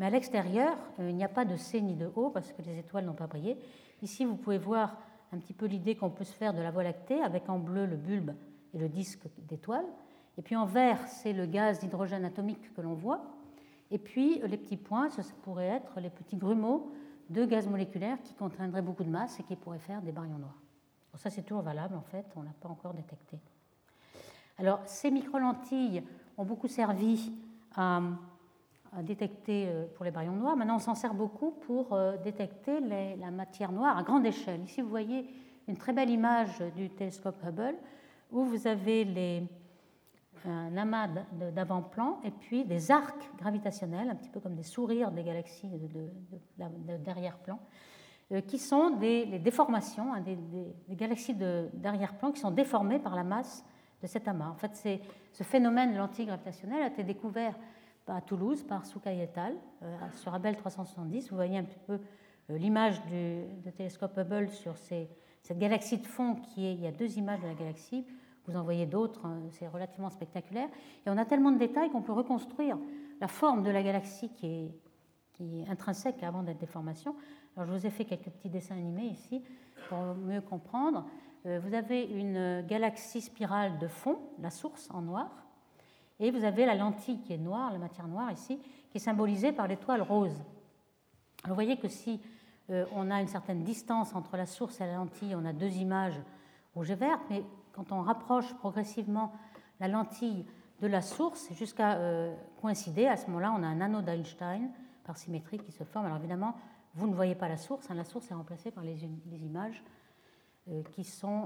Mais à l'extérieur, il n'y a pas de C ni de O parce que les étoiles n'ont pas brillé. Ici, vous pouvez voir un petit peu l'idée qu'on peut se faire de la Voie lactée, avec en bleu le bulbe et le disque d'étoiles. Et puis en vert, c'est le gaz d'hydrogène atomique que l'on voit. Et puis les petits points, ça pourrait être les petits grumeaux de gaz moléculaire qui contiendraient beaucoup de masse et qui pourraient faire des baryons noirs. Bon, ça, c'est toujours valable, en fait, on ne l'a pas encore détecté. Alors, ces microlentilles ont beaucoup servi à détecter pour les baryons noirs. Maintenant, on s'en sert beaucoup pour détecter la matière noire à grande échelle. Ici, vous voyez une très belle image du télescope Hubble où vous avez un amas d'avant-plan et puis des arcs gravitationnels, un petit peu comme des sourires des galaxies de derrière-plan, qui sont les déformations, des galaxies d'arrière-plan qui sont déformées par la masse de cet amas. En fait, ce phénomène de lentille gravitationnelle a été découvert à Toulouse par Soukai et al. Sur Abell 370. Vous voyez un petit peu l'image du télescope Hubble sur cette galaxie de fond il y a 2 images de la galaxie. Vous en voyez d'autres, c'est relativement spectaculaire. Et on a tellement de détails qu'on peut reconstruire la forme de la galaxie qui est intrinsèque avant d'être déformation. Alors, je vous ai fait quelques petits dessins animés ici pour mieux comprendre. Vous avez une galaxie spirale de fond, la source en noir, et vous avez la lentille qui est noire, la matière noire ici, qui est symbolisée par l'étoile rose. Alors, vous voyez que si on a une certaine distance entre la source et la lentille, on a 2 images rouge et verte, mais quand on rapproche progressivement la lentille de la source jusqu'à coïncider, à ce moment-là, on a un anneau d'Einstein par symétrie qui se forme. Alors évidemment, vous ne voyez pas la source, la source est remplacée par les images qui sont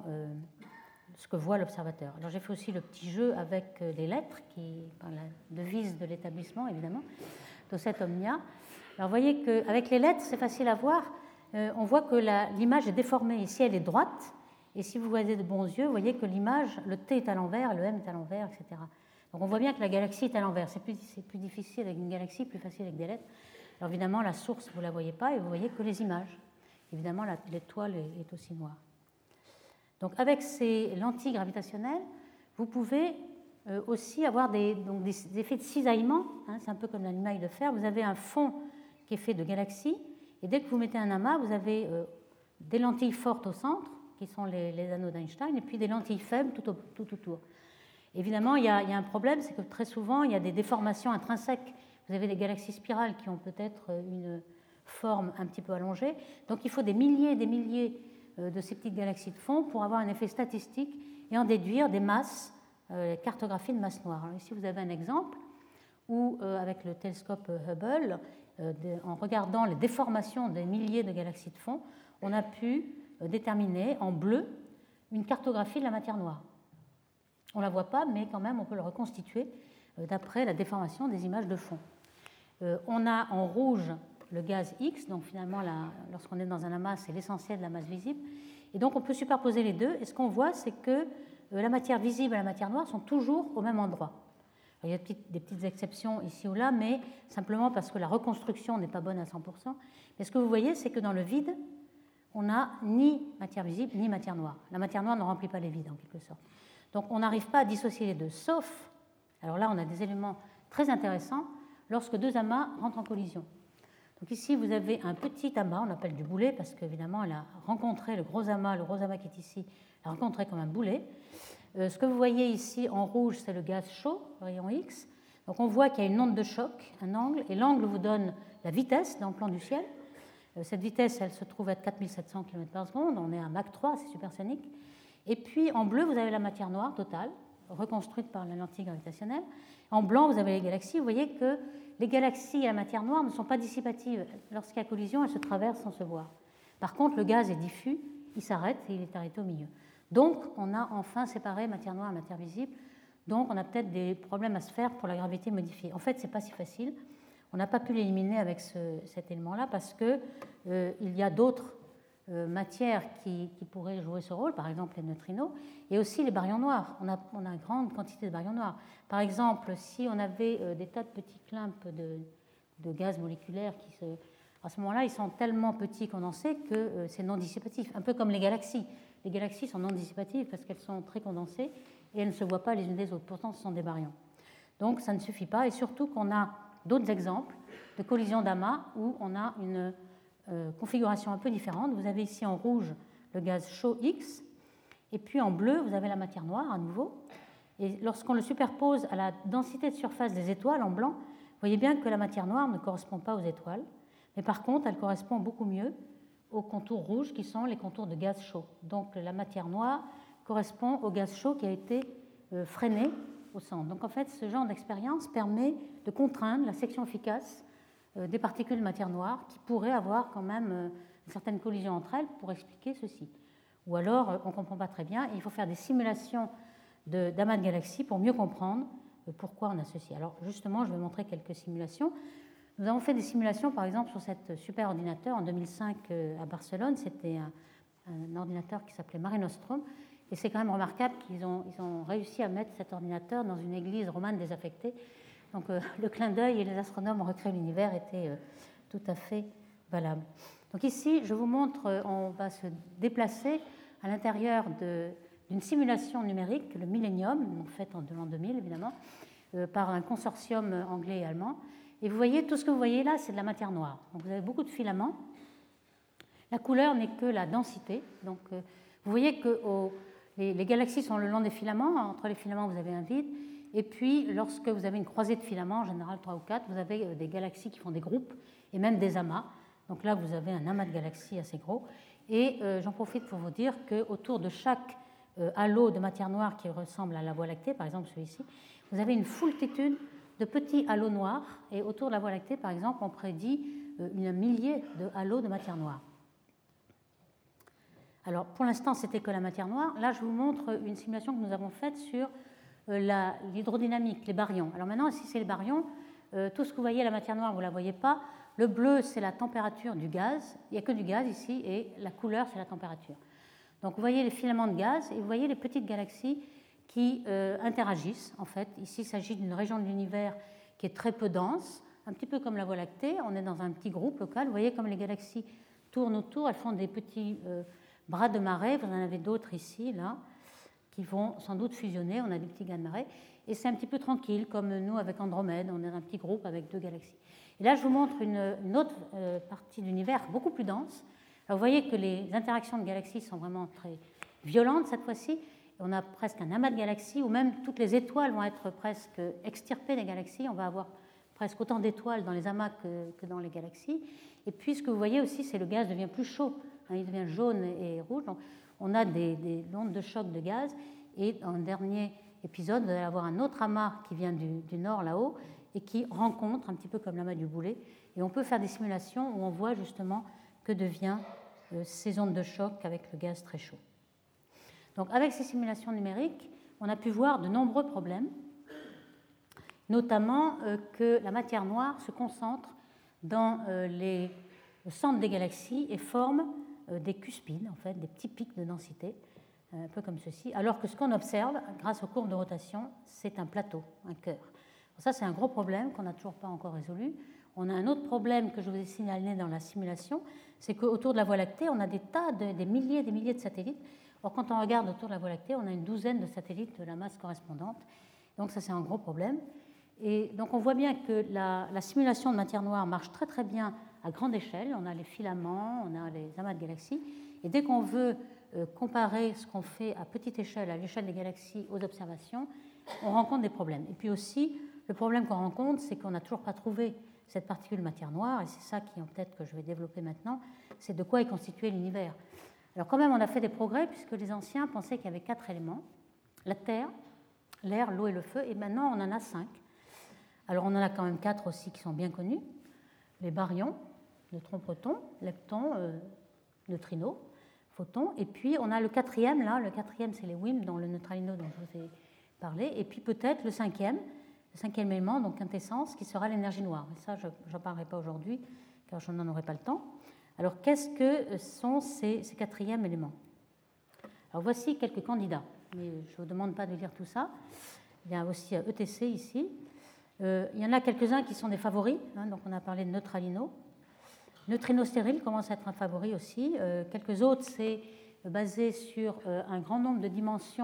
ce que voit l'observateur. Alors j'ai fait aussi le petit jeu avec les lettres, par la devise de l'établissement, évidemment, Docet Omnia. Alors vous voyez qu'avec les lettres, c'est facile à voir, on voit que l'image est déformée. Ici, elle est droite, et si vous voyez de bons yeux, vous voyez que l'image, le T est à l'envers, le M est à l'envers, etc. Donc on voit bien que la galaxie est à l'envers. C'est plus difficile avec une galaxie, plus facile avec des lettres. Alors évidemment, la source, vous ne la voyez pas, et vous voyez que les images. Évidemment, l'étoile est aussi noire. Donc avec ces lentilles gravitationnelles, vous pouvez aussi avoir des effets de cisaillement. C'est un peu comme l'animail de fer. Vous avez un fond qui est fait de galaxies, et dès que vous mettez un amas, vous avez des lentilles fortes au centre, qui sont les anneaux d'Einstein, et puis des lentilles faibles tout autour. Évidemment, il y a un problème, c'est que très souvent, il y a des déformations intrinsèques. Vous avez des galaxies spirales qui ont peut-être une forme un petit peu allongée. Donc il faut des milliers et des milliers de ces petites galaxies de fond pour avoir un effet statistique et en déduire des masses, cartographie de masse noire. Alors ici, vous avez un exemple où, avec le télescope Hubble, en regardant les déformations des milliers de galaxies de fond, on a pu déterminer en bleu une cartographie de la matière noire. On ne la voit pas, mais quand même, on peut le reconstituer d'après la déformation des images de fond. On a en rouge le gaz X, donc finalement, lorsqu'on est dans un amas, c'est l'essentiel de la masse visible. Et donc, on peut superposer les deux. Et ce qu'on voit, c'est que la matière visible et la matière noire sont toujours au même endroit. Alors, il y a des petites exceptions ici ou là, mais simplement parce que la reconstruction n'est pas bonne à 100%. Mais ce que vous voyez, c'est que dans le vide, on n'a ni matière visible ni matière noire. La matière noire ne remplit pas les vides, en quelque sorte. Donc, on n'arrive pas à dissocier les deux, sauf, alors là, on a des éléments très intéressants, lorsque 2 amas rentrent en collision. Donc ici, vous avez un petit amas, on l'appelle du boulet, parce qu'évidemment, elle a rencontré le gros amas qui est ici, elle a rencontré comme un boulet. Ce que vous voyez ici en rouge, c'est le gaz chaud, le rayon X. Donc on voit qu'il y a une onde de choc, un angle, et l'angle vous donne la vitesse dans le plan du ciel. Cette vitesse, elle se trouve à 4700 km/s, on est à Mach 3, c'est supersonique. Et puis en bleu, vous avez la matière noire totale, reconstruite par la lentille gravitationnelle. En blanc, vous avez les galaxies. Vous voyez que les galaxies et la matière noire ne sont pas dissipatives. Lorsqu'il y a collision, elles se traversent sans se voir. Par contre, le gaz est diffus, il s'arrête et il est arrêté au milieu. Donc, on a enfin séparé matière noire et matière visible. Donc, on a peut-être des problèmes à se faire pour la gravité modifiée. En fait, ce n'est pas si facile. On n'a pas pu l'éliminer avec cet élément-là parce qu'il y a d'autres matières qui pourraient jouer ce rôle, par exemple les neutrinos, et aussi les baryons noirs. On a une grande quantité de baryons noirs. Par exemple, si on avait des tas de petits clumps de gaz moléculaires à ce moment-là, ils sont tellement petits condensés que c'est non dissipatif, un peu comme les galaxies. Les galaxies sont non dissipatives parce qu'elles sont très condensées et elles ne se voient pas les unes des autres. Pourtant, ce sont des baryons. Donc, ça ne suffit pas, et surtout qu'on a d'autres exemples de collisions d'amas où on a une configuration un peu différente. Vous avez ici en rouge le gaz chaud X, et puis en bleu, vous avez la matière noire à nouveau. Et lorsqu'on le superpose à la densité de surface des étoiles en blanc, vous voyez bien que la matière noire ne correspond pas aux étoiles, mais par contre, elle correspond beaucoup mieux aux contours rouges qui sont les contours de gaz chaud. Donc la matière noire correspond au gaz chaud qui a été freiné au centre. Donc en fait, ce genre d'expérience permet de contraindre la section efficace des particules de matière noire qui pourraient avoir quand même une certaine collision entre elles pour expliquer ceci. Ou alors, on ne comprend pas très bien, et il faut faire des simulations d'amas de galaxies pour mieux comprendre pourquoi on a ceci. Alors justement, je vais montrer quelques simulations. Nous avons fait des simulations, par exemple, sur cet super ordinateur en 2005 à Barcelone. C'était un ordinateur qui s'appelait Mare Nostrum. Et c'est quand même remarquable qu'ils ont réussi à mettre cet ordinateur dans une église romane désaffectée. Donc le clin d'œil et les astronomes ont recréé l'univers étaient tout à fait valables. Donc ici, je vous montre, on va se déplacer à l'intérieur d'une simulation numérique, le Millennium, faite en l'an 2000 évidemment, par un consortium anglais et allemand. Et vous voyez, tout ce que vous voyez là, c'est de la matière noire. Donc vous avez beaucoup de filaments. La couleur n'est que la densité. Donc vous voyez que les galaxies sont le long des filaments. Entre les filaments, vous avez un vide. Et puis, lorsque vous avez une croisée de filaments, en général 3 ou 4, vous avez des galaxies qui font des groupes et même des amas. Donc là, vous avez un amas de galaxies assez gros. Et j'en profite pour vous dire qu'autour de chaque halo de matière noire qui ressemble à la Voie lactée, par exemple celui-ci, vous avez une foultitude de petits halos noirs. Et autour de la Voie lactée, par exemple, on prédit un millier de halos de matière noire. Alors, pour l'instant, c'était que la matière noire. Là, je vous montre une simulation que nous avons faite sur l'hydrodynamique, les baryons. Alors maintenant, ici, c'est les baryons. Tout ce que vous voyez, la matière noire, vous ne la voyez pas. Le bleu, c'est la température du gaz. Il n'y a que du gaz ici, et la couleur, c'est la température. Donc, vous voyez les filaments de gaz, et vous voyez les petites galaxies qui interagissent. En fait, ici, il s'agit d'une région de l'univers qui est très peu dense, un petit peu comme la Voie lactée. On est dans un petit groupe local. Vous voyez comme les galaxies tournent autour. Elles font des petits bras de marée. Vous en avez d'autres ici, là, qui vont sans doute fusionner. On a des petits gars de marée. Et c'est un petit peu tranquille, comme nous avec Andromède. On est un petit groupe avec 2 galaxies. Et là, je vous montre une autre partie de l'univers beaucoup plus dense. Alors, vous voyez que les interactions de galaxies sont vraiment très violentes cette fois-ci. On a presque un amas de galaxies, où même toutes les étoiles vont être presque extirpées des galaxies. On va avoir presque autant d'étoiles dans les amas que dans les galaxies. Et puis, ce que vous voyez aussi, c'est que le gaz devient plus chaud. Il devient jaune et rouge. Donc, on a des ondes de choc de gaz. Et dans le dernier épisode, vous allez avoir un autre amas qui vient du nord là-haut et qui rencontre, un petit peu comme l'amas du boulet. Et on peut faire des simulations où on voit justement que devient ces ondes de choc avec le gaz très chaud. Donc, avec ces simulations numériques, on a pu voir de nombreux problèmes, notamment que la matière noire se concentre dans le centre des galaxies et forme des cuspides, en fait, des petits pics de densité, un peu comme ceci, alors que ce qu'on observe, grâce aux courbes de rotation, c'est un plateau, un cœur. Ça, c'est un gros problème qu'on n'a toujours pas encore résolu. On a un autre problème que je vous ai signalé dans la simulation, c'est qu'autour de la Voie lactée, on a des milliers et des milliers de satellites. Or, quand on regarde autour de la Voie lactée, on a une douzaine de satellites de la masse correspondante. Donc ça, c'est un gros problème. Et donc on voit bien que la simulation de matière noire marche très très bien à grande échelle. On a les filaments, on a les amas de galaxies. Et dès qu'on veut comparer ce qu'on fait à petite échelle, à l'échelle des galaxies, aux observations, on rencontre des problèmes. Et puis aussi, le problème qu'on rencontre, c'est qu'on n'a toujours pas trouvé cette particule matière noire, et c'est ça qui, peut-être, que je vais développer maintenant, c'est de quoi est constitué l'univers. Alors quand même, on a fait des progrès, puisque les anciens pensaient qu'il y avait 4 éléments, la Terre, l'air, l'eau et le feu, et maintenant on en a 5. Alors on en a quand même 4 aussi qui sont bien connus, les baryons, neutrons-protons, leptons, neutrinos, photons, et puis on a le 4e, là, le 4e c'est les WIMP, dans le neutralino dont je vous ai parlé, et puis peut-être le 5e élément, donc quintessence, qui sera l'énergie noire. Et ça, je n'en parlerai pas aujourd'hui, car je n'en aurai pas le temps. Alors, qu'est-ce que sont ces 4e éléments? Alors, voici quelques candidats, mais je ne vous demande pas de lire tout ça. Il y a aussi ETC ici. Il y en a quelques-uns qui sont des favoris, donc on a parlé de neutralino. Neutrino stérile commence à être un favori aussi. Quelques autres, c'est basé sur un grand nombre de dimensions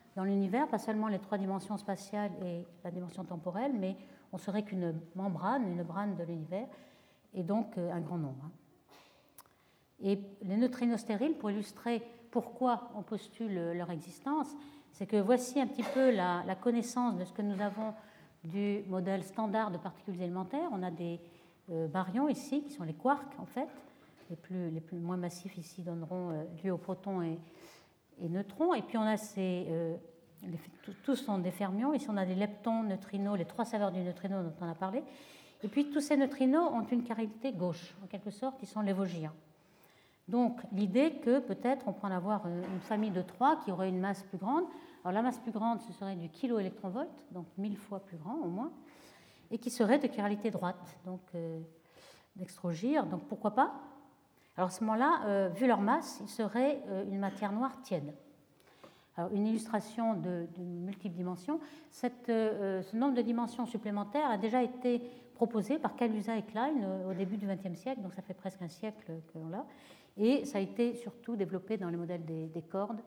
dans l'univers, pas seulement les 3 dimensions spatiales et la dimension temporelle, mais on serait qu'une membrane, une brane de l'univers, et donc un grand nombre. Et les neutrinos stériles, pour illustrer pourquoi on postule leur existence, c'est que voici un petit peu la connaissance de ce que nous avons du modèle standard de particules élémentaires. On a des baryons ici, qui sont les quarks en fait. Les plus moins massifs ici donneront lieu aux protons et neutrons. Et puis on a tous sont des fermions. Ici on a des leptons, neutrinos, les 3 saveurs du neutrino dont on a parlé. Et puis tous ces neutrinos ont une caractérité gauche, en quelque sorte, ils sont les vosgiens. Donc l'idée que peut-être on pourrait en avoir une famille de 3 qui aurait une masse plus grande. Alors la masse plus grande, ce serait du kiloélectronvolt, donc 1000 fois plus grand au moins, et qui serait de chiralité droite, donc d'extrogir. Donc pourquoi pas? Alors à ce moment-là, vu leur masse, ils seraient une matière noire tiède. Alors, une illustration de multiples dimensions. Ce nombre de dimensions supplémentaires a déjà été proposé par Kaluza et Klein au début du XXe siècle, donc ça fait presque un siècle que l'on l'a, et ça a été surtout développé dans les modèles des cordes,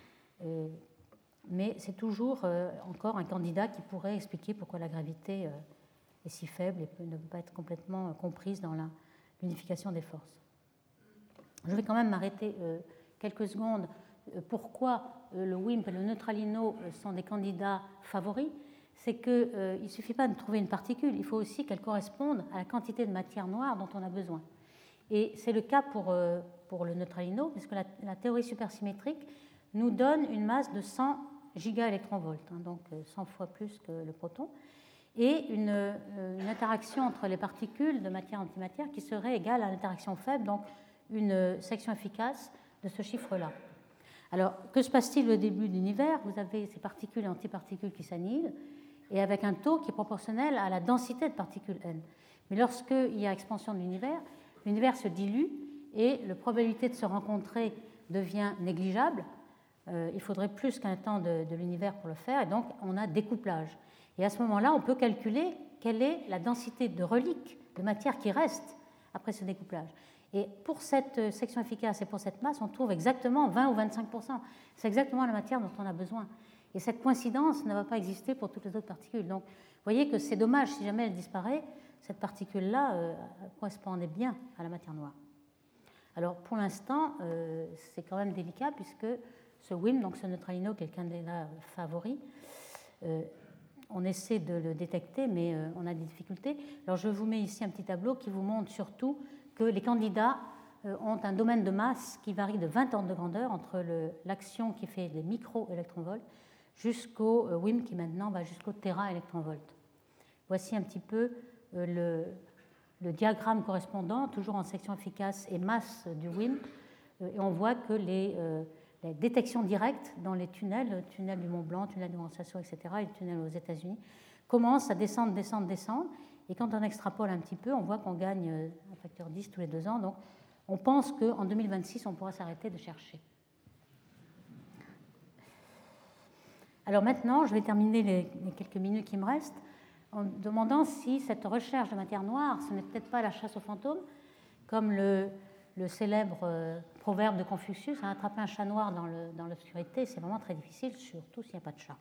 mais c'est toujours encore un candidat qui pourrait expliquer pourquoi la gravité est si faible et ne peut pas être complètement comprise dans l'unification des forces. Je vais quand même m'arrêter quelques secondes. Pourquoi le WIMP et le neutralino sont des candidats favoris? C'est qu'il ne suffit pas de trouver une particule, il faut aussi qu'elle corresponde à la quantité de matière noire dont on a besoin. Et c'est le cas pour le neutralino, puisque la théorie supersymétrique nous donne une masse de 100 gigaélectronvolts, donc 100 fois plus que le proton, et une interaction entre les particules de matière-antimatière qui serait égale à l'interaction faible, donc une section efficace de ce chiffre-là. Alors, que se passe-t-il au début de l'univers? Vous avez ces particules et antiparticules qui s'annihilent, et avec un taux qui est proportionnel à la densité de particules n. Mais lorsqu'il y a expansion de l'univers se dilue, et la probabilité de se rencontrer devient négligeable. Il faudrait plus qu'un temps de l'univers pour le faire, et donc on a découplage. Et à ce moment-là, on peut calculer quelle est la densité de reliques de matière qui reste après ce découplage. Et pour cette section efficace et pour cette masse, on trouve exactement 20 ou 25%. C'est exactement la matière dont on a besoin. Et cette coïncidence ne va pas exister pour toutes les autres particules. Donc, vous voyez que c'est dommage, si jamais elle disparaît, cette particule-là correspondait bien à la matière noire. Alors, pour l'instant, c'est quand même délicat, puisque ce WIMP, donc ce neutralino, qui est le candidat favori, on essaie de le détecter, mais on a des difficultés. Alors, je vous mets ici un petit tableau qui vous montre surtout que les candidats ont un domaine de masse qui varie de 20 ordres de grandeur entre l'action qui fait des microélectronvolts jusqu'au WIMP qui maintenant va jusqu'au téraélectronvolt. Voici un petit peu le diagramme correspondant, toujours en section efficace et masse du WIMP, et on voit que les détections directes dans les tunnels, le tunnel du Mont Blanc, le tunnel du Mont Sasso, etc., et le tunnel aux États-Unis, commencent à descendre, et quand on extrapole un petit peu, on voit qu'on gagne un facteur 10 tous les 2 ans, donc on pense qu'en 2026, on pourra s'arrêter de chercher. Alors maintenant, je vais terminer les quelques minutes qui me restent en demandant si cette recherche de matière noire, ce n'est peut-être pas la chasse aux fantômes, comme le célèbre proverbe de Confucius, attraper un chat noir dans l'obscurité, c'est vraiment très difficile, surtout s'il n'y a pas de chat.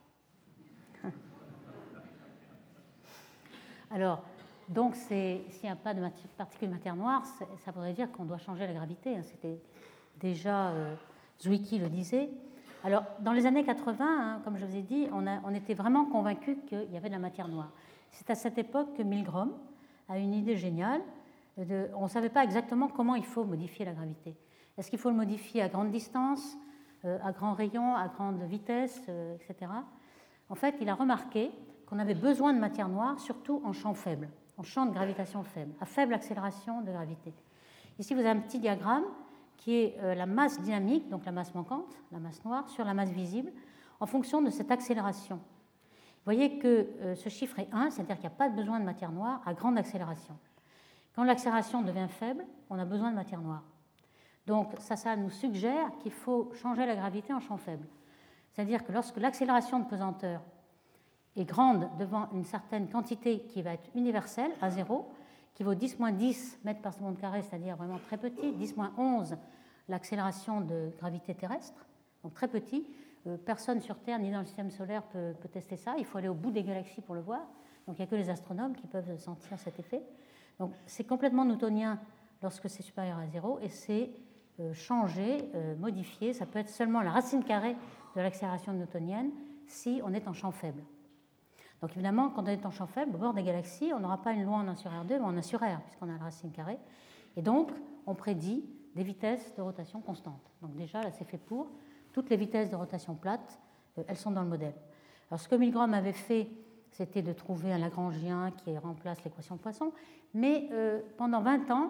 Alors, donc, s'il n'y a pas de particules de matière noire, ça voudrait dire qu'on doit changer la gravité. C'était déjà, Zwicky le disait. Alors, dans les années 80, comme je vous ai dit, on était vraiment convaincus qu'il y avait de la matière noire. C'est à cette époque que Milgrom a une idée géniale. On ne savait pas exactement comment il faut modifier la gravité. Est-ce qu'il faut le modifier à grande distance, à grand rayon, à grande vitesse, etc. En fait, il a remarqué qu'on avait besoin de matière noire, surtout en champ faible, en champ de gravitation faible, à faible accélération de gravité. Ici, vous avez un petit diagramme qui est la masse dynamique, donc la masse manquante, la masse noire, sur la masse visible, en fonction de cette accélération. Vous voyez que ce chiffre est 1, c'est-à-dire qu'il n'y a pas besoin de matière noire à grande accélération. Quand l'accélération devient faible, on a besoin de matière noire. Donc ça nous suggère qu'il faut changer la gravité en champ faible. C'est-à-dire que lorsque l'accélération de pesanteur est grande devant une certaine quantité qui va être universelle, à 0, qui vaut 10-10 mètres par seconde carré, c'est-à-dire vraiment très petit, 10-11 l'accélération de gravité terrestre, donc très petit, Personne sur Terre ni dans le système solaire peut tester ça. Il faut aller au bout des galaxies pour le voir. Donc il n'y a que les astronomes qui peuvent sentir cet effet. Donc c'est complètement newtonien lorsque c'est supérieur à 0 et c'est changé, modifié. Ça peut être seulement la racine carrée de l'accélération newtonienne si on est en champ faible. Donc évidemment, quand on est en champ faible, au bord des galaxies, on n'aura pas une loi en 1 sur R2, mais en 1 sur R, puisqu'on a la racine carrée. Et donc, on prédit des vitesses de rotation constantes. Donc déjà, là, c'est fait pour. Toutes les vitesses de rotation plates, elles sont dans le modèle. Alors ce que Milgrom avait fait, c'était de trouver un Lagrangien qui remplace l'équation de Poisson, mais pendant 20 ans,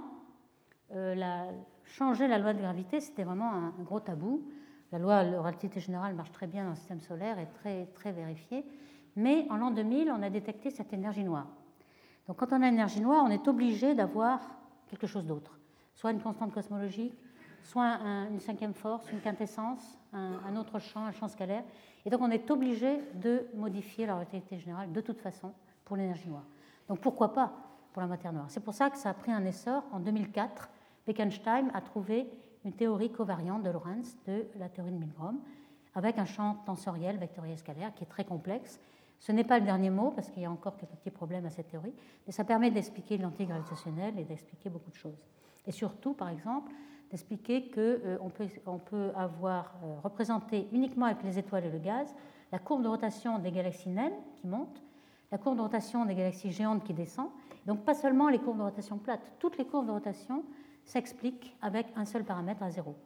changer la loi de gravité, c'était vraiment un gros tabou. La loi de relativité générale marche très bien dans le système solaire, est très, très vérifiée. Mais en l'an 2000, on a détecté cette énergie noire. Donc quand on a une énergie noire, on est obligé d'avoir quelque chose d'autre. Soit une constante cosmologique, soit une cinquième force, une quintessence, un autre champ, un champ scalaire. Et donc on est obligé de modifier la relativité générale de toute façon pour l'énergie noire. Donc pourquoi pas pour la matière noire? C'est pour ça que ça a pris un essor. En 2004, Bekenstein a trouvé une théorie covariante de Lorentz de la théorie de Milgrom, avec un champ tensoriel, vectoriel scalaire, qui est très complexe. Ce n'est pas le dernier mot, parce qu'il y a encore quelques petits problèmes à cette théorie, mais ça permet d'expliquer l'antigravitationnel et d'expliquer beaucoup de choses. Et surtout, par exemple, d'expliquer qu'on peut avoir représenté uniquement avec les étoiles et le gaz la courbe de rotation des galaxies naines qui monte, la courbe de rotation des galaxies géantes qui descend, donc pas seulement les courbes de rotation plates, toutes les courbes de rotation s'expliquent avec un seul paramètre à 0.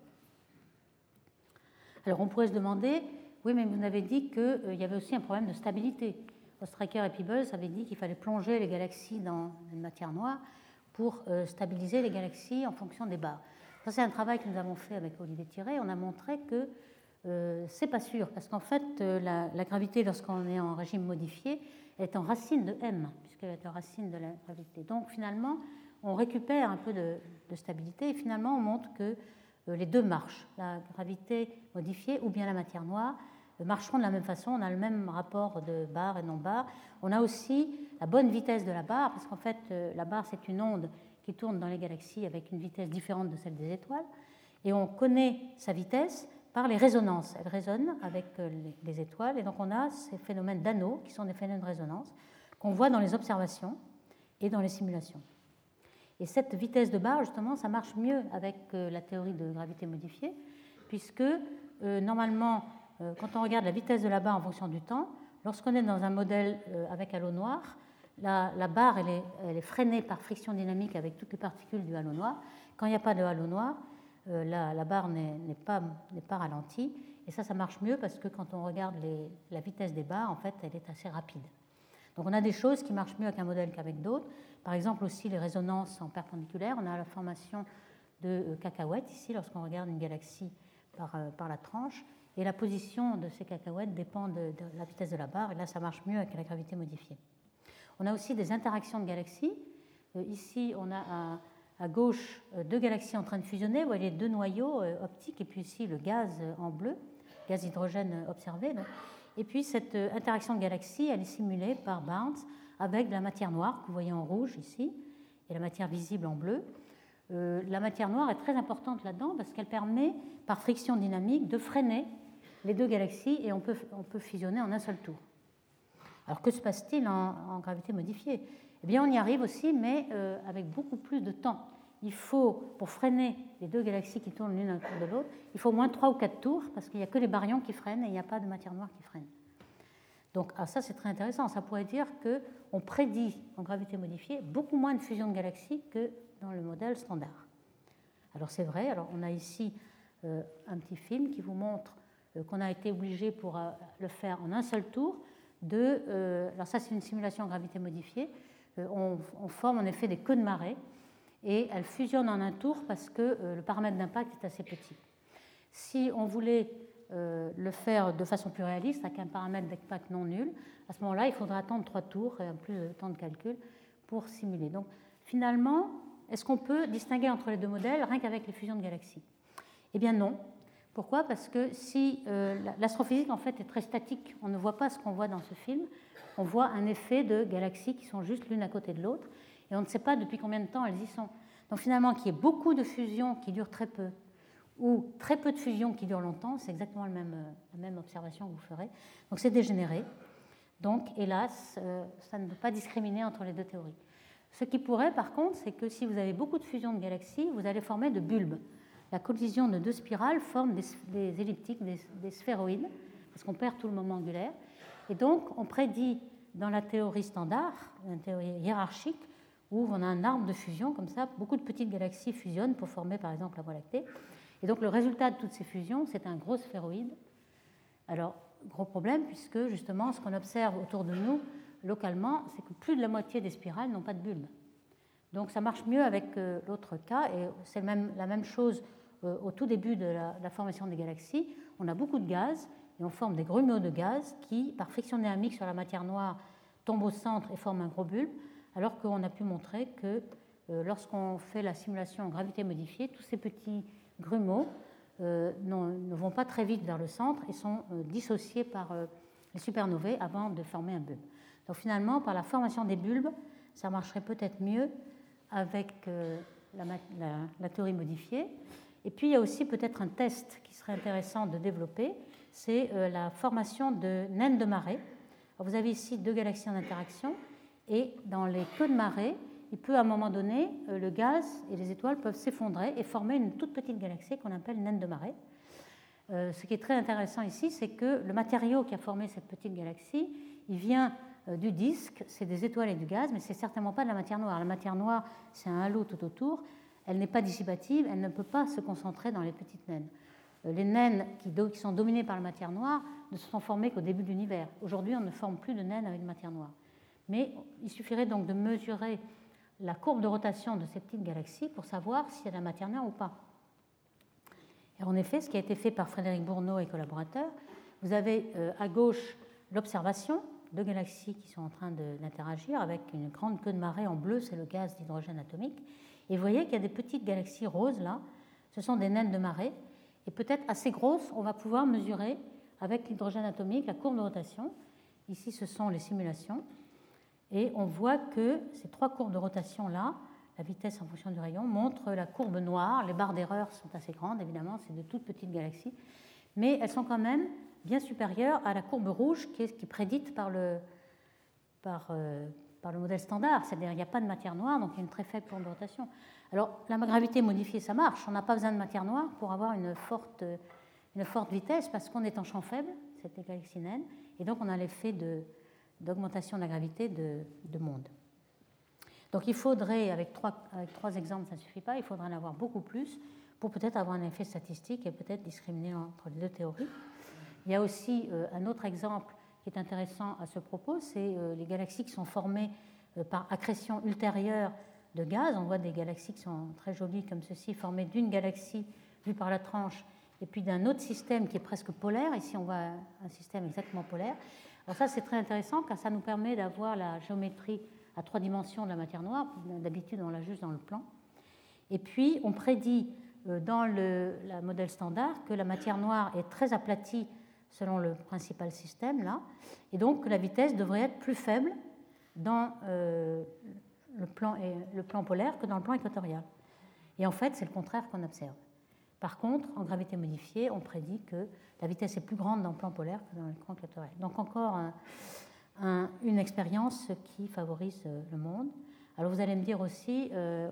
Alors on pourrait se demander, oui, mais vous avez dit qu'il y avait aussi un problème de stabilité. Ostraker et Peebles avaient dit qu'il fallait plonger les galaxies dans une matière noire pour stabiliser les galaxies en fonction des barres. Ça, c'est un travail que nous avons fait avec Olivier Thiré. On a montré que c'est pas sûr, parce qu'en fait, la gravité, lorsqu'on est en régime modifié, elle est en racine de m, puisqu'elle est en racine de la gravité. Donc, finalement, on récupère un peu de stabilité, et finalement, on montre que les deux marchent. La gravité modifiée ou bien la matière noire marcheront de la même façon. On a le même rapport de barre et non-barre. On a aussi la bonne vitesse de la barre, parce qu'en fait, la barre, c'est une onde qui tourne dans les galaxies avec une vitesse différente de celle des étoiles. Et on connaît sa vitesse par les résonances. Elle résonne avec les étoiles. Et donc, on a ces phénomènes d'anneaux, qui sont des phénomènes de résonance, qu'on voit dans les observations et dans les simulations. Et cette vitesse de barre, justement, ça marche mieux avec la théorie de gravité modifiée, puisque normalement, quand on regarde la vitesse de la barre en fonction du temps, lorsqu'on est dans un modèle avec halo noir, la barre elle est freinée par friction dynamique avec toutes les particules du halo noir. Quand il n'y a pas de halo noir, la barre n'est pas ralentie. Et ça marche mieux parce que quand on regarde la vitesse des barres, en fait, elle est assez rapide. Donc on a des choses qui marchent mieux avec un modèle qu'avec d'autres. Par exemple aussi les résonances en perpendiculaire. On a la formation de cacahuètes ici lorsqu'on regarde une galaxie par la tranche. Et la position de ces cacahuètes dépend de la vitesse de la barre. Et là, ça marche mieux avec la gravité modifiée. On a aussi des interactions de galaxies. Ici, on a à gauche deux galaxies en train de fusionner. Vous voyez deux noyaux optiques et puis ici le gaz en bleu, gaz hydrogène observé. Donc. Et puis cette interaction de galaxies, elle est simulée par Barnes avec de la matière noire que vous voyez en rouge ici et la matière visible en bleu. La matière noire est très importante là-dedans parce qu'elle permet, par friction dynamique, de freiner les deux galaxies et on peut fusionner en un seul tour. Alors que se passe-t-il en gravité modifiée? Eh bien, on y arrive aussi, mais avec beaucoup plus de temps. Il faut, pour freiner les deux galaxies qui tournent l'une autour de l'autre, il faut au moins 3 ou 4 tours parce qu'il n'y a que les baryons qui freinent et il n'y a pas de matière noire qui freine. Donc ça, c'est très intéressant. Ça pourrait dire qu'on prédit en gravité modifiée beaucoup moins de fusion de galaxies que dans le modèle standard. Alors c'est vrai, alors on a ici un petit film qui vous montre qu'on a été obligé pour le faire en un seul tour alors ça c'est une simulation en gravité modifiée, on forme en effet des queues de marée et elles fusionnent en un tour parce que le paramètre d'impact est assez petit. Si on voulait le faire de façon plus réaliste, avec un paramètre d'impact non nul, à ce moment-là, il faudra attendre 3 tours et plus de temps de calcul pour simuler. Donc, finalement, est-ce qu'on peut distinguer entre les deux modèles rien qu'avec les fusions de galaxies? Eh bien non. Pourquoi? Parce que si l'astrophysique, en fait, est très statique, on ne voit pas ce qu'on voit dans ce film, on voit un effet de galaxies qui sont juste l'une à côté de l'autre, et on ne sait pas depuis combien de temps elles y sont. Donc finalement, qu'il y ait beaucoup de fusions qui durent très peu, ou très peu de fusion qui dure longtemps, c'est exactement la même observation que vous ferez. Donc c'est dégénéré. Donc hélas, ça ne peut pas discriminer entre les deux théories. Ce qui pourrait par contre, c'est que si vous avez beaucoup de fusions de galaxies, vous allez former de bulbes. La collision de deux spirales forme des elliptiques, des sphéroïdes, parce qu'on perd tout le moment angulaire. Et donc on prédit dans la théorie standard, une théorie hiérarchique, où on a un arbre de fusion, comme ça, beaucoup de petites galaxies fusionnent pour former par exemple la Voie lactée. Et donc le résultat de toutes ces fusions, c'est un gros sphéroïde. Alors, gros problème, puisque justement, ce qu'on observe autour de nous, localement, c'est que plus de la moitié des spirales n'ont pas de bulbe. Donc ça marche mieux avec l'autre cas, et c'est la même chose au tout début de la formation des galaxies. On a beaucoup de gaz, et on forme des grumeaux de gaz qui, par friction dynamique sur la matière noire, tombent au centre et forment un gros bulbe, alors qu'on a pu montrer que lorsqu'on fait la simulation en gravité modifiée, tous ces petits grumeaux ne vont pas très vite vers le centre et sont dissociés par les supernovae avant de former un bulbe. Donc finalement, par la formation des bulbes, ça marcherait peut-être mieux avec la théorie modifiée. Et puis il y a aussi peut-être un test qui serait intéressant de développer, c'est la formation de naines de marée. Alors vous avez ici deux galaxies en interaction, et dans les queues de marée, il peut à un moment donné, le gaz et les étoiles peuvent s'effondrer et former une toute petite galaxie qu'on appelle naine de marée. Ce qui est très intéressant ici, c'est que le matériau qui a formé cette petite galaxie, il vient du disque, c'est des étoiles et du gaz, mais ce n'est certainement pas de la matière noire. La matière noire, c'est un halo tout autour, elle n'est pas dissipative, elle ne peut pas se concentrer dans les petites naines. Les naines qui sont dominées par la matière noire ne se sont formées qu'au début de l'univers. Aujourd'hui, on ne forme plus de naines avec matière noire. Mais il suffirait donc de mesurer la courbe de rotation de ces petites galaxies pour savoir s'il y a de la matière noire ou pas. Et en effet, ce qui a été fait par Frédéric Bourneau et collaborateurs, vous avez à gauche l'observation de galaxies qui sont en train d'interagir avec une grande queue de marée en bleu, c'est le gaz d'hydrogène atomique. Et vous voyez qu'il y a des petites galaxies roses là, ce sont des naines de marée, et peut-être assez grosses, on va pouvoir mesurer avec l'hydrogène atomique la courbe de rotation. Ici, ce sont les simulations. Et on voit que ces trois courbes de rotation-là, la vitesse en fonction du rayon, montrent la courbe noire. Les barres d'erreur sont assez grandes, évidemment, c'est de toutes petites galaxies. Mais elles sont quand même bien supérieures à la courbe rouge qui est prédite par le modèle standard. C'est-à-dire qu'il n'y a pas de matière noire, donc il y a une très faible courbe de rotation. Alors, la gravité modifiée, ça marche. On n'a pas besoin de matière noire pour avoir une forte vitesse, parce qu'on est en champ faible, cette galaxie naine, et donc on a l'effet d'augmentation de la gravité de monde. Donc il faudrait, avec trois exemples, ça ne suffit pas, il faudrait en avoir beaucoup plus pour peut-être avoir un effet statistique et peut-être discriminer entre les deux théories. Il y a aussi un autre exemple qui est intéressant à ce propos, c'est les galaxies qui sont formées par accrétion ultérieure de gaz. On voit des galaxies qui sont très jolies comme ceci, formées d'une galaxie vue par la tranche et puis d'un autre système qui est presque polaire. Ici, on voit un système exactement polaire. Alors ça, c'est très intéressant car ça nous permet d'avoir la géométrie à 3 dimensions de la matière noire. D'habitude, on l'a juste dans le plan. Et puis, on prédit dans le modèle standard que la matière noire est très aplatie selon le principal système, là, et donc que la vitesse devrait être plus faible dans le plan polaire que dans le plan équatorial. Et en fait, c'est le contraire qu'on observe. Par contre, en gravité modifiée, on prédit que la vitesse est plus grande dans le plan polaire que dans le plan équatorial. Donc encore une expérience qui favorise le monde. Alors vous allez me dire aussi,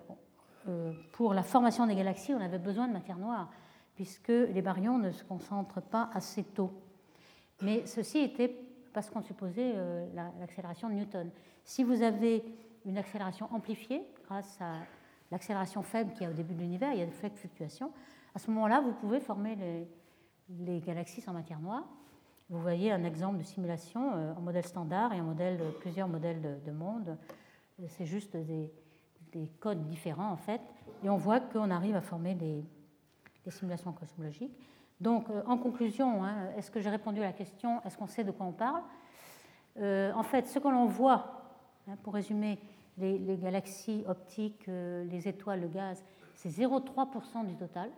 pour la formation des galaxies, on avait besoin de matière noire, puisque les baryons ne se concentrent pas assez tôt. Mais ceci était parce qu'on supposait l'accélération de Newton. Si vous avez une accélération amplifiée, grâce à l'accélération faible qu'il y a au début de l'univers, il y a des faibles fluctuations, à ce moment-là, vous pouvez former les galaxies sans matière noire. Vous voyez un exemple de simulation en modèle standard et en plusieurs modèles de monde. C'est juste des codes différents, en fait. Et on voit qu'on arrive à former des simulations cosmologiques. Donc, en conclusion, est-ce que j'ai répondu à la question, est-ce qu'on sait de quoi on parle ? En fait, ce que l'on voit, pour résumer, les galaxies optiques, les étoiles, le gaz, c'est 0,3% du total.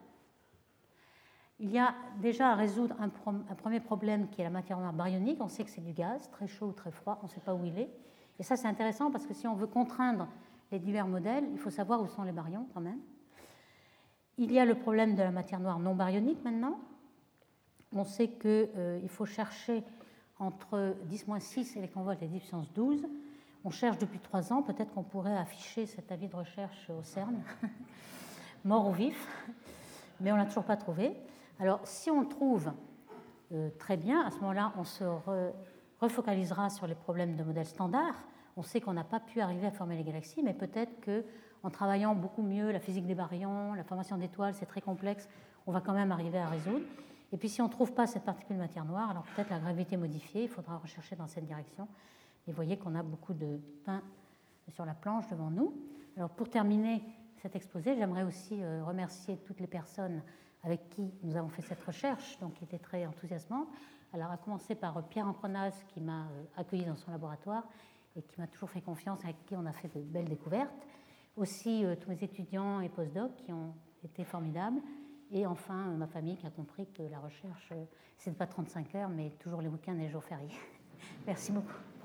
Il y a déjà à résoudre un premier problème qui est la matière noire baryonique. On sait que c'est du gaz, très chaud ou très froid, on ne sait pas où il est. Et ça, c'est intéressant parce que si on veut contraindre les divers modèles, il faut savoir où sont les baryons quand même. Il y a le problème de la matière noire non baryonique maintenant. On sait qu'il faut chercher entre 10-6 électronvolts et 10 puissance 12. On cherche depuis 3 ans, peut-être qu'on pourrait afficher cet avis de recherche au CERN, mort ou vif, mais on ne l'a toujours pas trouvé. Alors, si on le trouve très bien, à ce moment-là, on se refocalisera sur les problèmes de modèles standards. On sait qu'on n'a pas pu arriver à former les galaxies, mais peut-être qu'en travaillant beaucoup mieux la physique des baryons, la formation d'étoiles, c'est très complexe, on va quand même arriver à résoudre. Et puis si on ne trouve pas cette particule de matière noire, alors peut-être la gravité modifiée, il faudra rechercher dans cette direction. Et vous voyez qu'on a beaucoup de pain sur la planche devant nous. Alors pour terminer cet exposé, j'aimerais aussi remercier toutes les personnes avec qui nous avons fait cette recherche, donc qui était très enthousiasmante. Alors à commencer par Pierre Amprenaz qui m'a accueilli dans son laboratoire et qui m'a toujours fait confiance, avec qui on a fait de belles découvertes. Aussi tous mes étudiants et postdocs qui ont été formidables. Et enfin, ma famille qui a compris que la recherche, ce n'est pas 35 heures, mais toujours les week-ends et les jours fériés. Merci beaucoup.